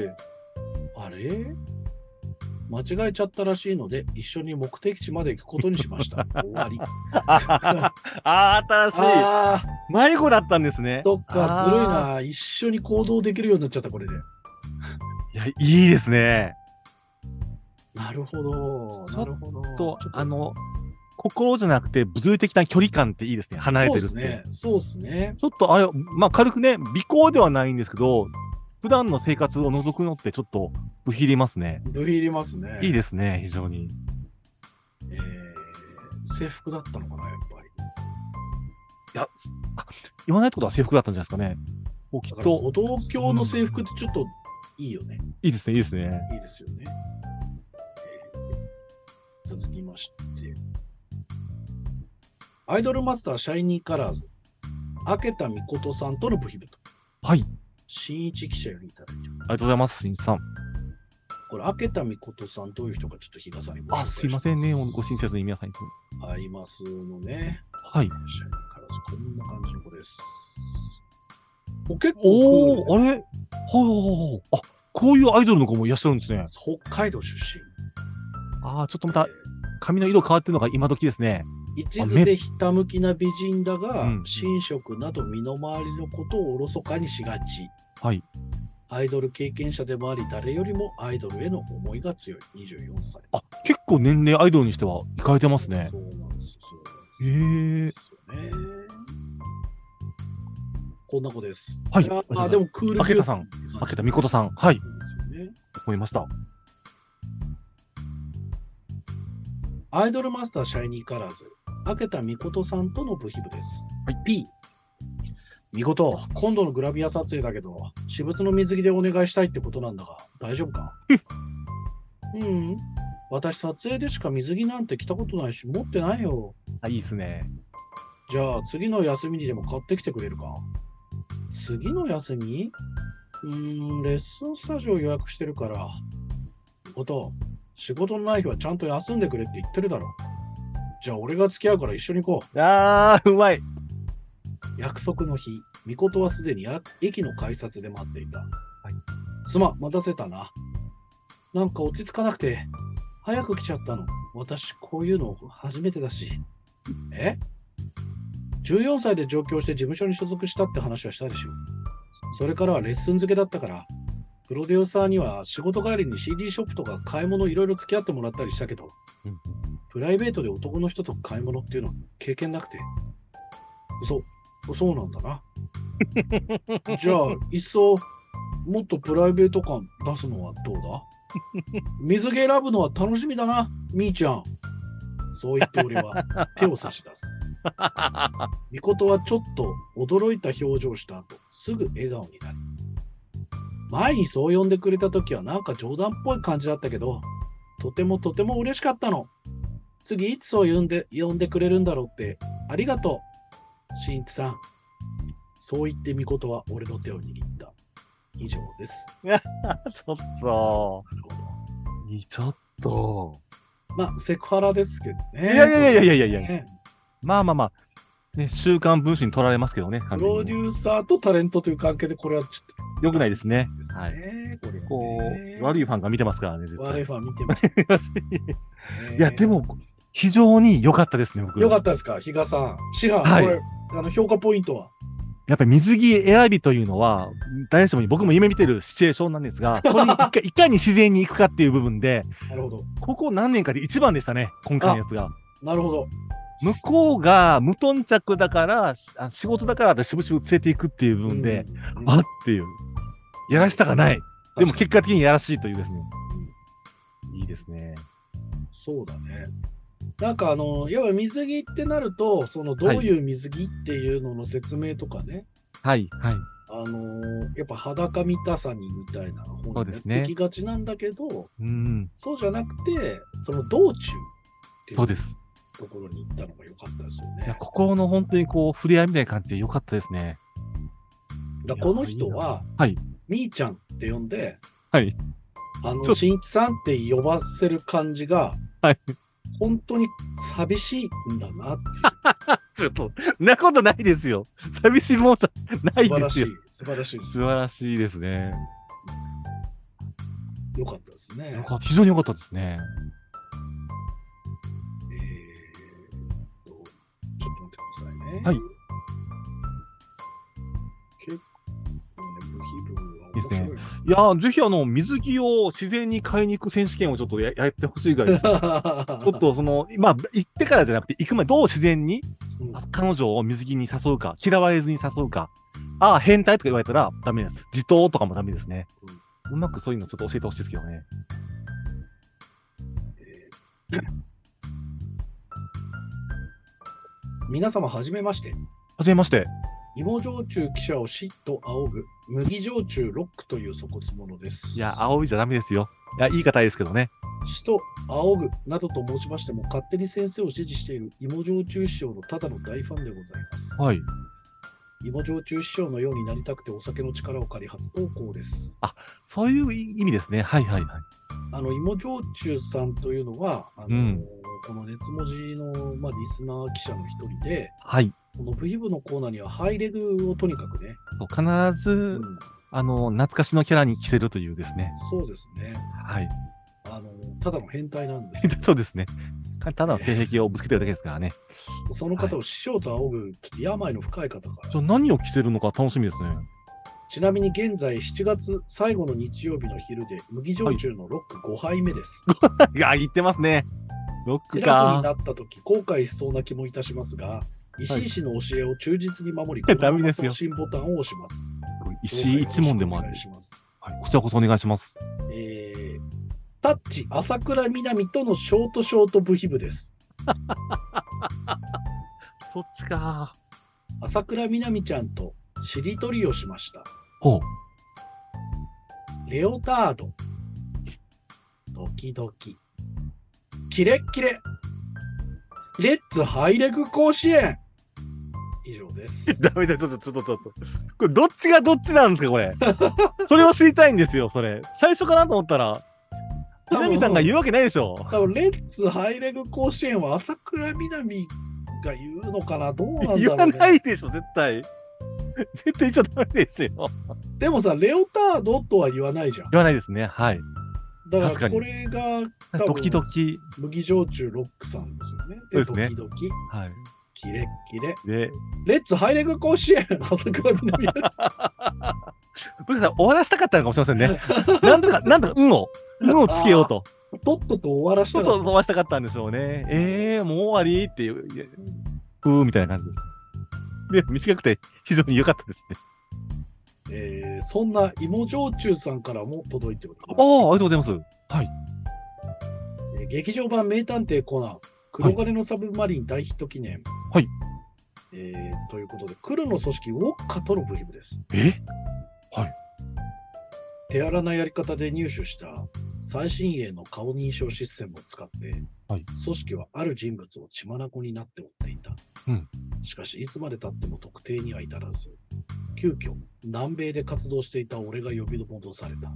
あれ間違えちゃったらしいので、一緒に目的地まで行くことにしました。終わり。 ああ、新しい。 あー、 迷子だったんですね。 そっか、ずるいあな。一緒に行動できるようになっちゃった、これで。 ー。いや、いいですね。 なるほど。なるほど。 とちょっ、 あの、心じゃなくて物理的な距離感っていいですね。離れてるって。 そうですね。そうですね。 ちょっと、あれ、まあ、軽くね、尾行ではないんですけど、普段の生活を覗くのってちょっと、不比りますね。 部品いりますね。 いいですね、非常に。 えー、制服だったのかな、やっぱり。 いや、あ言わないってことは制服だったんじゃないですかね。もうきっだから歩と、 道橋の制服ってちょっといいよね。 いいですね、いいですね。 いいですよね。えー続きまして。アイドルマスターシャイニーカラーズ、明田美琴さんとの部品と、 はい。 新一記者よりいただいてます。 ありがとうございます、しんさん。 これ、明田美琴さん、どういう人かちょっと比嘉さんにご紹あ、 介しすいませんね、ご親切に皆さんに。 ありますのね。 はい。 シャイニーカラーズ、こんな感じの子です。お結構クールおー、あれはいはいはいはい。あ、こういうアイドルの子もいらっしゃるんですね。 北海道出身。 ああ、ちょっとまた、髪の色変わってるのが今時ですね。 一途でひたむきな美人だが、 うん寝食など身の回りのことをおろそかにしがち。 はい。 アイドル経験者でもあり、誰よりもアイドルへの思いが強い。にじゅうよんさい。 あ、結構年齢アイドルにしては、いかれてますね。 そうなんです。そうへなんでえ。 すよね。こんな子です。 はいやありがとうございますあ、でもクール明田さん。明田美琴さん。はい。 そうですよね。 思いました。 アイドルマスターシャイニーカラーズ、明田美琴さんとの部品部です。 はい。 P。美琴、今度のグラビア撮影だけど、私物の水着でお願いしたいってことなんだが、大丈夫かううん。私、撮影でしか水着なんて着たことないし、持ってないよ。 あ、いいですね。 じゃあ、次の休みにでも買ってきてくれるか次の休みうーん、レッスンスタジオ予約してるから。美琴、仕事のない日はちゃんと休んでくれって言ってるだろ。じゃあ、俺が付き合うから一緒に行こう。 あー、うまい。 約束の日、美琴はすでにや駅の改札で待っていた。 はいすまん、待たせたな。なんか落ち着かなくて、早く来ちゃったの。私、こういうの初めてだし。えじゅうよんさいで上京して事務所に所属したって話はしたでしょ。それからはレッスン漬けだったから、プロデューサーには仕事帰りに シーディー ショップとか買い物いろいろ付き合ってもらったりしたけど、 うんうんプライベートで男の人と買い物っていうのは経験なくて。嘘、そうなんだな。じゃあ、いっそ、もっとプライベート感出すのはどうだ？水着選ぶのは楽しみだな、みーちゃん。そう言って俺は手を差し出す。みことはちょっと驚いた表情をした後、すぐ笑顔になる。前にそう呼んでくれた時はなんか冗談っぽい感じだったけど、とてもとても嬉しかったの。次いつそう呼んで、呼んでくれるんだろうって、ありがとう、しんいちさん。そう言ってみことは俺の手を握った。以上です。 ちょっと、 なるほいちょっと。 ど。まあ、セクハラですけどいね。 やいやいやいやいやいやねまあまあまあ、ね、週刊文春に取られますけどね、 プロデューサーとタレントという関係で、これはちょっと。 よくないですね。はい。 ねこれはこねう、悪いファンが見てますからね、絶対。 悪いファン見てます。 いや、でも、非常に良かったですね、僕。 よかったですか、比嘉さん。師範、 はいこれ、あの評価ポイントは。 やっぱり水着選びというのは、誰しも僕も夢見てるシチュエーションなんですが、それにいかいかに自然に行くかっていう部分で、 なるほど。 ここ何年かで一番でしたね、今回のやつが。 なるほど。 向こうが無頓着だから、あ仕事だからってしぶしぶ連れていくっていう部分で、 うん、 あっていう、やらしさがない。でも結果的にやらしいというですね。いいですね。 そうだね。なんかあの、やっぱ水着ってなると、そのどういう水着っていうのの説明とかね、 はい、はい。 あのーやっぱ裸見たさにみたいなそ本になうですねってきがちなんだけど、 うん、 そうじゃなくて、その道中っていうそうです。 ところに行ったのが良かったですよいや、 ね。 心の本当にこう、触れ合いみたいな感じで良かったですね。 だからこの人は、 はい、 みーちゃんって呼んで、 はい、 あの、 ちょしんいちさんって呼ばせる感じが、 はい。 本当に寂しいんだなっていう。 ちょっと、なことないですよ。寂しいもんじゃない素晴らしいですよ。、 素晴らしいです素。晴らしいですね。 よかったですね。 なんか非常に良かったですね。 えーっと、ちょっと待ってくださいね。 はい。 結構ね、部費分は面ですね白いな。 いやー、ぜひあの、水着を自然に買いに行く選手権をちょっとややってほしいぐらいです。ちょっとその、まあ、行ってからじゃなくて、行く前どう自然にうん彼女を水着に誘うか、嫌われずに誘うか、ああ、変態とか言われたらダメです。自答とかもダメですね。うまくそういうのちょっと教えてほしいですけどね。 皆様、はじめまして。 はじめまして。 芋焼酎記者をしっと仰ぐ、麦焼酎ロックという粗骨者です。 いや、青いじゃダメですよ。いや、いい方ですけどね。 しと仰ぐなどと申しましても、勝手に先生を支持している芋焼酎師匠のただの大ファンでございます。 はい。 芋焼酎師匠のようになりたくてお酒の力を借り初投稿です。 そういう意味ですね。はいはいはい。 あの芋焼酎さんというのは、あのうんこの熱文字の、まあ、リスナー記者の一人で、 はい。 このブヒブのコーナーにはハイレグをとにかくね、 そう必ず、 うん、 あの、懐かしのキャラに着せるというですね。 そうですね。 はい。 あのただの変態なんですよ。 そうですね。ただの性癖をぶつけてるだけですからね。 その方を師匠と仰ぐ、ちょっと病の深い方から。 じゃあ何を着せるのか楽しみですね。 ちなみに現在しちがつ最後の日曜日の昼で麦焼酎のロックごはいめです。 いや、言ってますね。ロックシラフにか。 なった時後悔しそうな気もいたしますが、石井氏の教えを忠実に守り、 いやダメですよ送信ボタンを押します。 石井一門でもあるお願い。します。 はい、こちらこそお願いします。 えー、タッチ朝倉みなみとのショートショートブヒブです。 そっちか。 朝倉みなみちゃんとしりとりをしました。 ほう。 レオタード。ドキドキ。キレッキレ。レッツハイレグ甲子園。以上です。 ダメだ、ちょっと、ちょっと、ちょっと。これ、どっちがどっちなんですか、これ。それを知りたいんですよ、それ。最初かなと思ったら、南さんが言うわけないでしょ。 多分レッツハイレグ甲子園は朝倉みなみが言うのかな、どうなんだろう、ね、 言わないでしょ、絶対。絶対言っちゃダメですよ。 でもさ、レオタードとは言わないじゃん。 言わないですね、はい。 だか確からにこれが多分ドキドキ。 麦焼酎ロックさんですよね。 そうですねドキドキ。 はい。 キレッキレ。 で、 レッツハイレグ甲子園朝倉みなみ。 僕さん終わらしたかったのかもしれませんね。なんとか、なんとか、運を、運をつけようと。 とっとと終わらしちょたかっっと飛ばしたかったんでしょうね。えー、もう終わりっていう、いやふーみたいな感じです。で、短くて非常に良かったですね。 た。えー、そんな芋焼酎さんからも届いております。 ああ、ありがとうございます。はい。 えー劇場版名探偵コナン、黒金のサブマリン大ヒット記念。 はい。 えー、ということで、黒の組織ウォッカとのブヒブです。 えはい。 手荒なやり方で入手した最新鋭の顔認証システムを使って、 はい組織はある人物を血眼になって追っていた。 うんしかし、いつまで経っても特定には至らず、急遽、南米で活動していた俺が呼び戻された。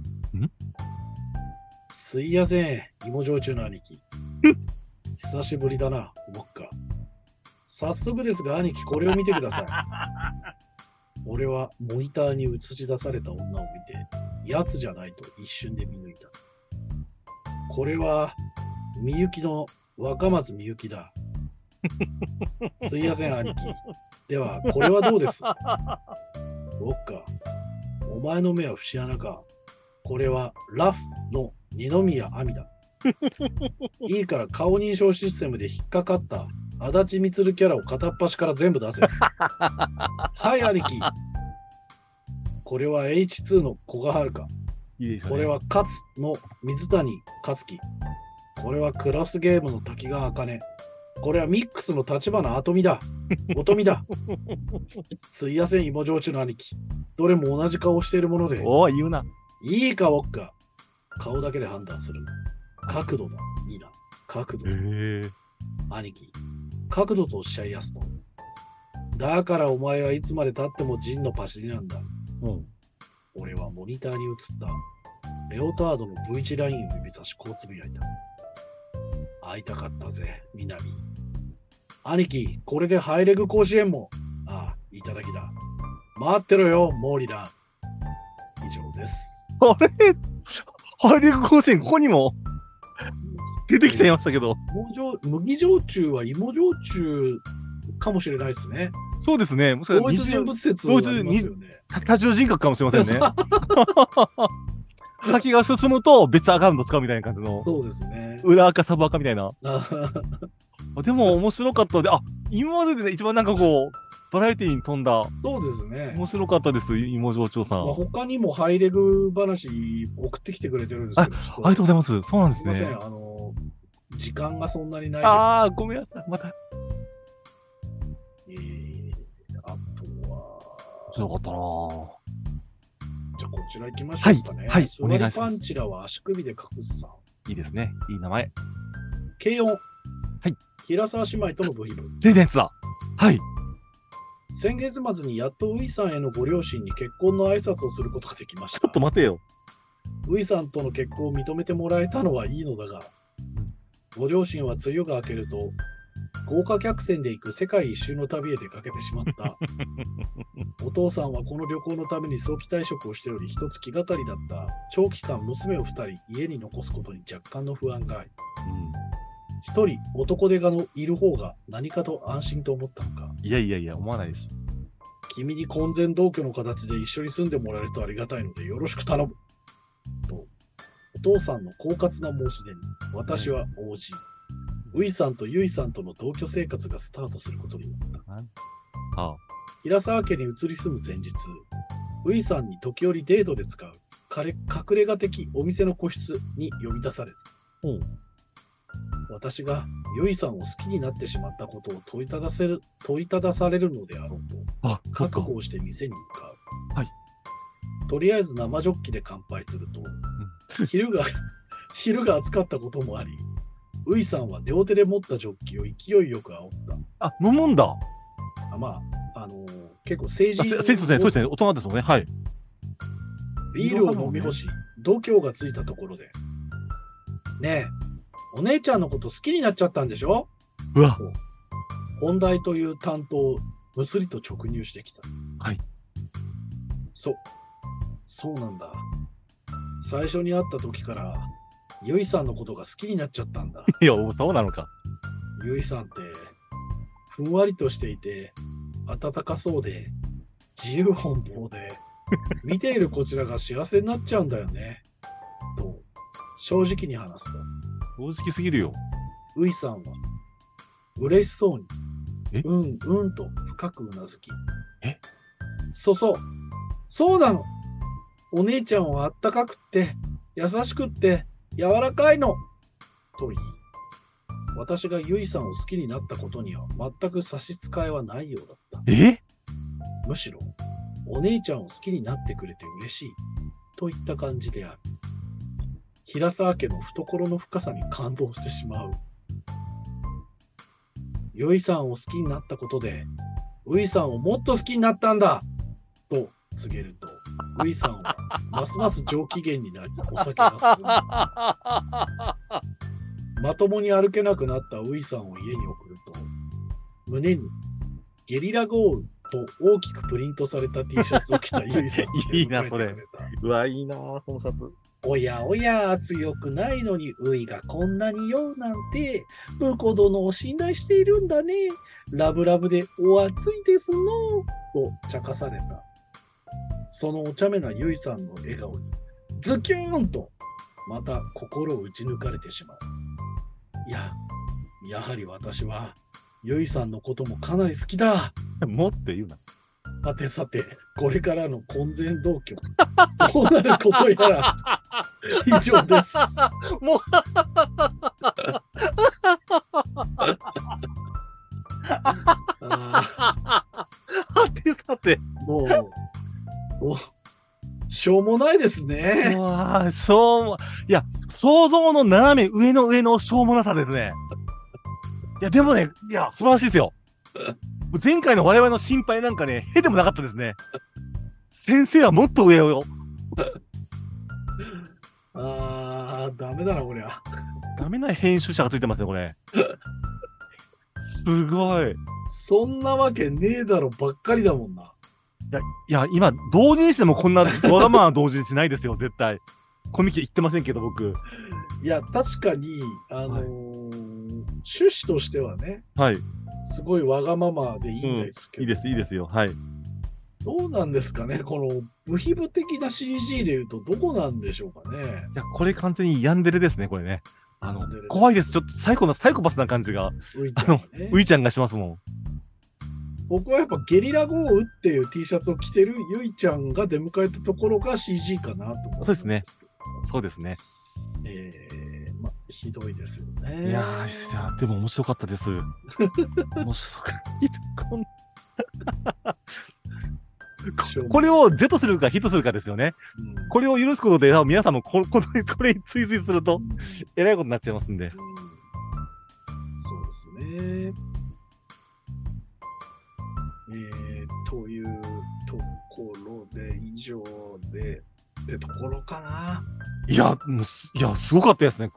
すいやせん、芋焼酎の兄貴。久しぶりだな、ウォッカ。早速ですが、兄貴、これを見てください。俺はモニターに映し出された女を見て、奴じゃないと一瞬で見抜いた。これは、みゆきの若松みゆきだ。すいやせん、兄貴。では、これはどうですウォッカ、お前の目は節穴か。これは、ラフの二宮亜美だ。いいから顔認証システムで引っかかった足立みつるキャラを片っ端から全部出せ。はい、兄貴。これは エイチツー の古賀遥。 いいですよね。 これは勝の水谷勝樹。これはクラスゲームの滝川茜。これはミックスの立花あとみだ。おとみだ。すいやせん、芋焼酎の兄貴。どれも同じ顔をしているもので。 おい、言うな。 いいか、ウォッカ。顔だけで判断する。角度だ。いいな。角度へだ。 え。 兄貴。角度とおっしゃいやすと。だからお前はいつまで経ってもジンのパシリなんだ。 うん。 俺はモニターに映ったレオタードの ブイ 字ラインを指差しこうつぶやいた。会いたかったぜ、南。兄貴、これでハイレグ甲子園も。ああ、いただきだ。待ってろよ、モーリラン。以上です。 あれハイレグ甲子園、ここにも出てきちゃいましたけど。 芋焼麦焼酎は芋焼酎かもしれないですね。 そうですね。もしかしたら同一人物説ありますよね。 多重人格かもしれませんね。先が進むと別アカウント使うみたいな感じの、 そうですね。 裏垢サブ垢みたいな。 ああでも面白かったで、あ、今までで、ね、一番なんかこう、バラエティに富んだ、 そうですね。 面白かったです、芋焼酎さん。 まあ、他にもハイレグ話送ってきてくれてるんですけど、 ありがとうございます。そうなんですすみません、 ね。 あの、時間がそんなにないです。 ああ、ごめんなさい。また。 えー、あとは、 面白かったなぁ。 じゃあこちら行きましょうかね。 はいはいソラリお願いしますパンチラは足首で隠すさん。 いいですね。いい名前。 軽音。 はい。 平沢姉妹とのブヒブ。 レデンスだ。はい。 先月末にやっとウイさんへのご両親に結婚の挨拶をすることができました。 ちょっと待てよ。 ウイさんとの結婚を認めてもらえたのはいいのだが、ご両親は梅雨が明けると、豪華客船で行く世界一周の旅へ出かけてしまった。お父さんはこの旅行のために早期退職をしており、一つ気がかりだった長期間娘を二人家に残すことに若干の不安があり、一人男手がのいる方が何かと安心と思ったのか。 いやいやいや、思わないです。 君に婚前同居の形で一緒に住んでもらえるとありがたいのでよろしく頼む。と、お父さんの狡猾な申し出に、私は応じ、ウイさんとユイさんとの同居生活がスタートすることになった。 ああ。 平沢家に移り住む前日、ウイさんに時折デートで使うかれ隠れ家的お店の個室に呼び出された。 おう私がユイさんを好きになってしまったことを問いただせる問いただされるのであろうと、 あ、そうか。 覚悟をして店に向かう。 はい。 とりあえず生ジョッキで乾杯すると、昼が、昼が暑かったこともあり、ウイさんは両手で持ったジョッキを勢いよく煽った。 あ、飲むんだ。 あまあ、あのー結構成あ、 人せそうですね。そうですね。大人ですもんね。はい。 ビールを飲み干し、度胸がついたところで、ねえ、お姉ちゃんのこと好きになっちゃったんでしょ？ うわ。 と本題という担当をむすりと直入してきた。 はい。 そう、そうなんだ。最初に会った時から、ゆいさんのことが好きになっちゃったんだ。 いや、そうなのか。 ゆいさんって、 ふんわりとしていて、暖かそうで、自由奔放で、見ているこちらが幸せになっちゃうんだよね。と、正直に話すと、 正直すぎるよ。 ウイさんは、嬉しそうに、 えうんうんと深くうなずき、 えそうそう、そうなの。お姉ちゃんはあったかくって、優しくって、柔らかいの。と言い、私がゆいさんを好きになったことには全く差し支えはないようだった。 えむしろ、お姉ちゃんを好きになってくれて嬉しい。といった感じである。平沢家の懐の深さに感動してしまう。ゆいさんを好きになったことで、ういさんをもっと好きになったんだと告げると、ういさんはますます上機嫌になり、お酒が進む。まともに歩けなくなったういさんを家に送ると、胸にゲリラ豪雨と大きくプリントされた T シャツを着たゆいさんがいいなそれ迎えてくれた。 うわ、いいなぁ、このシャツ。 おやおや、強くないのに、ういがこんなに酔うなんて、婿殿を信頼しているんだね。ラブラブでお熱いですの。と茶化された。そのお茶目なゆいさんの笑顔に、ズキューンと、また心を打ち抜かれてしまう。いや、やはり私は、ゆいさんのこともかなり好きだ。 もって言うな。 さてさて、これからの婚前同居、どうなることやら、以上です。 もう、 あはてさて。 ーもう、おしょうもないですうね。 わぁ、しょうも、いや、想像の斜め上の上のしょうもなさですね。いや、でもね、いや、素晴らしいですよ。前回の我々の心配なんかね、へでもなかったですね。先生はもっと上を。 あー、ダメだな、こりゃ。 ダメな編集者がついてますね、これ。すごい。いそんなわけねえだろばっかりだもんな。 や、いや、今、同時にしてもこんなわがままな同時にしないですよ、絶対。コミケ言ってませんけど、僕。 いや、確かに、あのーはい趣旨としてはね、 はい。 すごいわがままでいいんうん、 ですけど、 いいです、いいですよ。はい。 どうなんですかね、この無皮膚的な シージー でいうと、どこなんでしょうかね。 いや、これ完全にヤンデレですね、これね。あのヤンデレ、 怖いです。ちょっとサイコな、サイコパスな感じが、 ういちゃんがねウイちゃんがしますもん。 僕はやっぱゲリラ豪雨っていう T シャツを着てるゆいちゃんが出迎えたところが シージー かなと思そうですねけど。 そうですね。 えー、ま、ひどいですよね。 いやー、いやでも面白かったです。面白かった。こんここれを是とするか非とするかですよね。 うんこれを許すことで、皆さんもここれこれに追随するとう、んえらいことになっちゃいますんで。 うんそうですね。えー、というところで、以上で、ってところかな。 いや、もうす、いや、すごかったですね。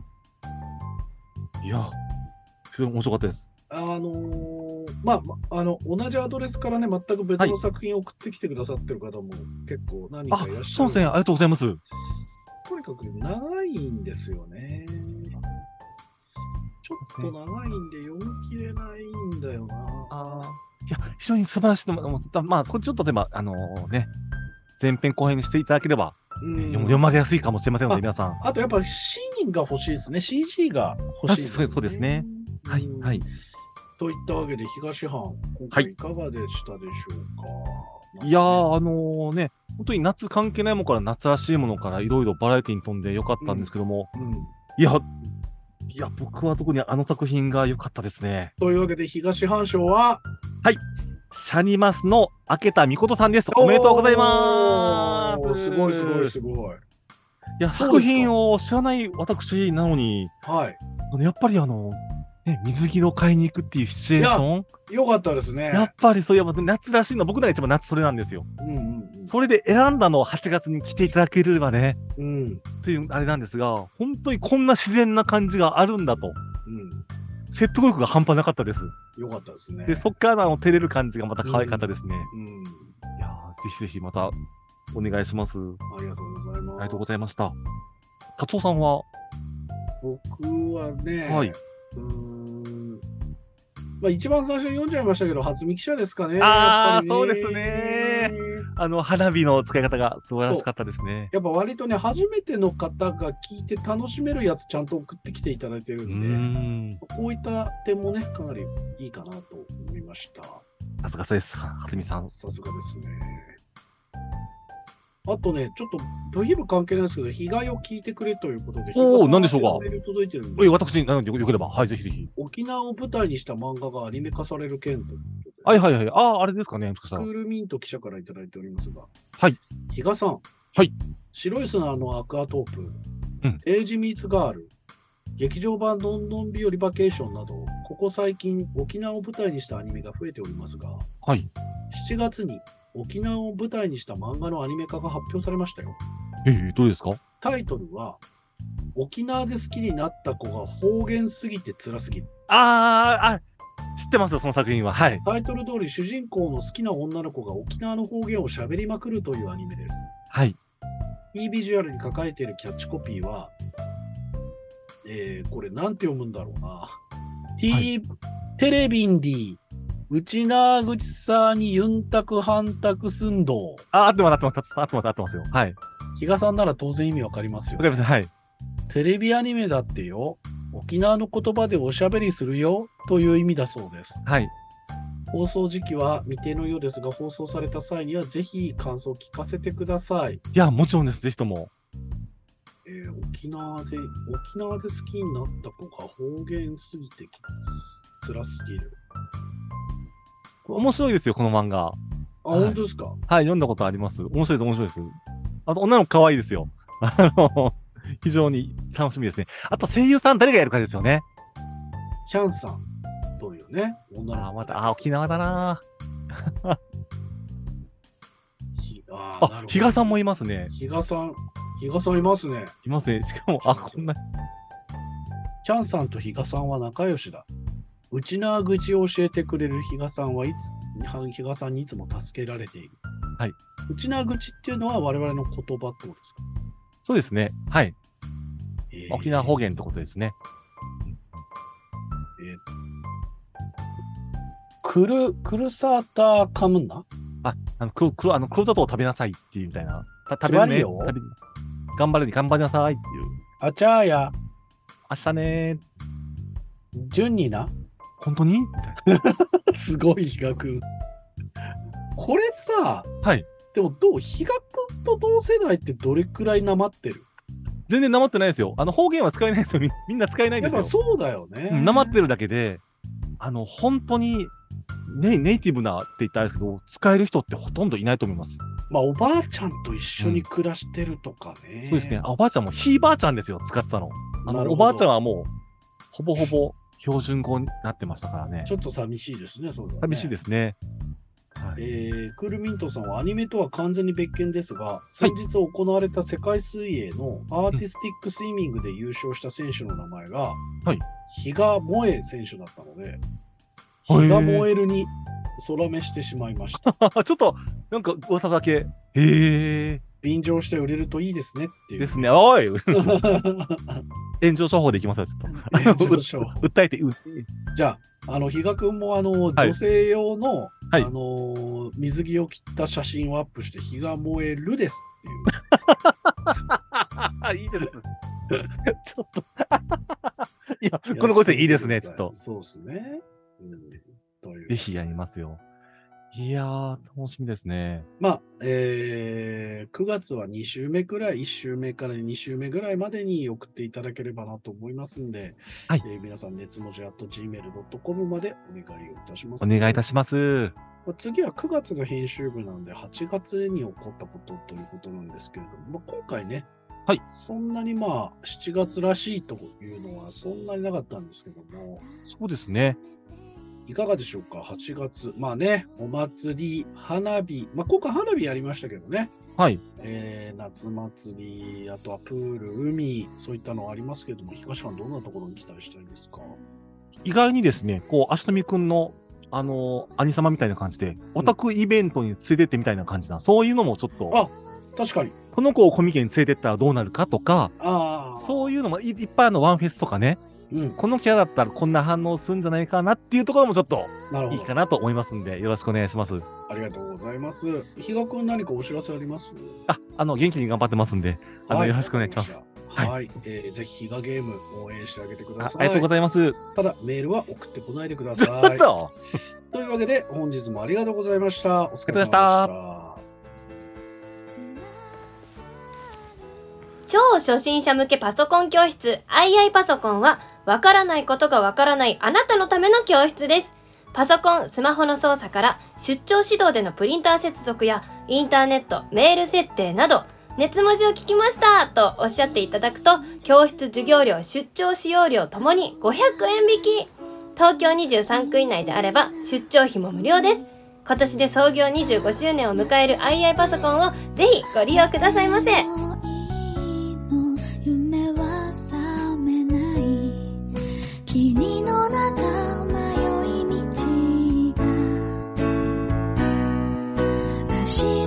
いや、すごい面白かったです。 あのーまあ、まあの、同じアドレスからね、全く別の作品を送ってきてくださってる方も結構何人あかいらっしゃる。 そうですね。ありがとうございます。 とにかく長いんですよね。ちょっと長いんで読み切れないんだよな。 あいや、非常に素晴らしいと思う。まあ、これちょっとでも、あのね、前編後編にしていただければ、 うん読読まれやすいかもしれませんので、 あ皆さん。 あとやっぱシーンが欲しいですね。シージー が欲しいですね。 あそうそうですね。はい、 うんはい。 といったわけで、東藩、今回いかがでしたでしょうか。 いやー、あのね、本当に夏関係ないものから夏らしいものからいろいろバラエティに富んでよかったんですけども、 うん、 いや、いや、僕は特にあの作品が良かったですね。 というわけで、東藩賞は、 シャニマスの明田美琴さんです。おめでとうございまおーす。 すごいすごいすごい。 いや、 そうですか作品を知らない私なのに、 はい。 あのやっぱりあの、ね、水着を買いに行くっていうシチュエーションよかったですね。 やっぱりそういえば夏らしいの、僕らが一番夏それなんですよ。 うんうんそれで選んだのをはちがつに来ていただければね、 うん。うん。 っていうあれなんですが、本当にこんな自然な感じがあるんだと、 うん。 説得力が半端なかったです。 よかったですね。 で、そっからの照れる感じがまた可愛かったですね。 うん。 いやー、ぜひぜひまたお願いします。 ありがとうございます。 ありがとうございました。達夫さんは、 僕はね、 はい。 うーんまあ、一番最初に読んじゃいましたけど、初見記者ですかね。 あーやっぱりそうですね。あの、花火の使い方が素晴らしかったですね。 やっぱ割とね、初めての方が聞いて楽しめるやつちゃんと送ってきていただいてるうーんで、 ん。 こういった点もね、かなりいいかなと思いました。 さすがです、初見さん。 さすがですね。あとね、ちょっと ブイ部関係ないですけど、被害を聞いてくれということで、 おー何でしょうかメール届いてるんえ、 です。 私に、なのでよければ、はい、ぜひぜひ。 沖縄を舞台にした漫画がアニメ化される件ということで、 はいはいはい。ああ、あれですかね、もしかしたらクールミント記者からいただいておりますが、 はい。 比嘉さん、 はい。 白い砂のアクアトープ、 うんエイジミーツガール、劇場版どんどん日和バケーションなど、ここ最近沖縄を舞台にしたアニメが増えておりますが、 はい。 しちがつに沖縄を舞台にした漫画のアニメ化が発表されましたよ。 えー、どうですか？ タイトルは、沖縄で好きになった子が方言すぎて辛すぎる。 あー、あ、知ってますよ、その作品は。はい。 タイトル通り、主人公の好きな女の子が沖縄の方言を喋りまくるというアニメです。 はい。 いいビジュアルに書かれているキャッチコピーは、えー、これなんて読むんだろうな。T、テレビンディ、うちなぐちさにユンタクハンタクスンド。 あ、合ってます、合ってます、合ってます、合ってますよ。はい。 比嘉さんなら当然意味わかりますよわか。ります、はい。 テレビアニメだってよ。沖縄の言葉でおしゃべりするよという意味だそうです。 はい。 放送時期は未定のようですが、放送された際にはぜひ感想を聞かせてください。 いや、もちろんです、ぜひとも。 えー沖縄で、沖縄で好きになった子が方言すぎてき辛すぎる。 面白いですよ、この漫画。 あ、 はい本当ですか？ はい、読んだことあります。面白いです、面白いです。あと、女の子可愛いですよ。あの、非常に楽しみですね。あと、声優さん誰がやるかですよね。 キャンさんというね、女ああ、 の子。 また、あー沖縄だなひあー、なあるほ、ど比嘉さんもいますね。 比嘉さん、比嘉さんいますね。 いますね。しかも、あ、こんな、 キャンさんと比嘉さんは仲良しだ。うちな愚痴を教えてくれる比嘉さんはいつ、比嘉さんにいつも助けられている。 はい。 うちな愚痴っていうのは我々の言葉ってことですか？ そうですね。はい。 えー沖縄方言ってことですね。 えークル、クルサーターカムンナあ、あの、黒、黒、あの、黒砂糖を食べなさいっていうみたいな。た食べるね。 決まりよ食べ頑張れ、頑張りなさいっていう。 あちゃーや、 明日ねー。 順にな。 本当にみたいすごい比嘉くん。これさ、 な。はい。 でもどう比嘉くんと同世代ってどれくらいなまってる？ 全然なまってないですよ。あの、方言は使えないですよ。みみんな使えないんやですよ。 っぱそうだよね。 うんなまってるだけで、あの、本当に、ね、ネイティブなって言ったらあれですけど、使える人ってほとんどいないと思います。 まあ、おばあちゃんと一緒に暮らしてるとかね。 そうですね。あおばあちゃんも、ひいばあちゃんですよ、使ってたの。あの、 なるほどおばあちゃんはもう、ほぼほぼ標準語になってましたからねち。ょっと寂しいですね、そうだね。 寂しいですね。はい。 えー、クールミントさんはアニメとは完全に別件ですが、先日行われた世界水泳のアーティスティックスイミングで優勝した選手の名前が、 はい比嘉萌え選手だったので、 へ比ー嘉萌えるに空目してしまいました。 ちょっと、なんか噂だけ、へえ便乗して売れるといいですねっていう。 ですね。おい炎上処方でいきますよ、ちょっと。 炎上処方訴えて、うじゃあ、あの、比嘉くんも、あの、 はい女性用の、 はいあの、水着を着た写真をアップして、比嘉萌えるですっていう。 いいです。ちょっと。いや、このご時世いいですね、ちょっと。。 そうですね。うん、という。 ぜひやりますよ。いやー、楽しみですね。 まあ、えー、くがつはに週目くらい、いち週目からに週目ぐらいまでに送っていただければなと思いますんで、 はいえー皆さん、熱文字 アットジーメールドットコム までお願いをいたします。 お願いいたします。 まあ次はくがつが編集部なんで、はちがつに起こったことということなんですけれども、まあ、今回ね、 はいそんなにまあ、しちがつらしいというのはそんなになかったんですけども、 そうですね。 いかがでしょうか、はちがつ。まあね、お祭り、花火、まあ今回花火やりましたけどね、 はい。 えー夏祭り、あとはプール、海、そういったのありますけども、東さん、どんなところに期待したいですか？ 意外にですね、こう、足富くんの、あのー兄様みたいな感じで、オタクイベントに連れてってみたいな感じな、そういうのもちょっと、 あ確かに。 この子をコミケに連れてったらどうなるかとか、 ああ、 そういうのもいいっぱいあるのワンフェスとかね、 うん。 このキャラだったらこんな反応するんじゃないかなっていうところもちょっとなるほど。 いいかなと思いますんで、よろしくお願いします。 ありがとうございます。比嘉くん何かお知らせあります？ あ、あの、元気に頑張ってますんで、あの、 はいよろしくお願いします。 わかりましたはい。えーぜひ、比嘉ゲーム応援してあげてください。 あありがとうございます。 ただ、メールは送ってこないでください。 そというわけで、本日もありがとうございました。お疲れ様でしありがとうございた。 超初心者向けパソコン教室 アイアイ パソコンは、わからないことがわからないあなたのための教室です。パソコン、スマホの操作から出張指導でのプリンター接続やインターネット、メール設定など、熱文字を聞きましたとおっしゃっていただくと、教室授業料、出張使用料ともにごひゃくえん引き。東京にじゅうさんく以内であれば出張費も無料です。今年で創業にじゅうごしゅうねんを迎える アイアイ パソコンをぜひご利用くださいませ。 夢は覚めない君の中迷い道が足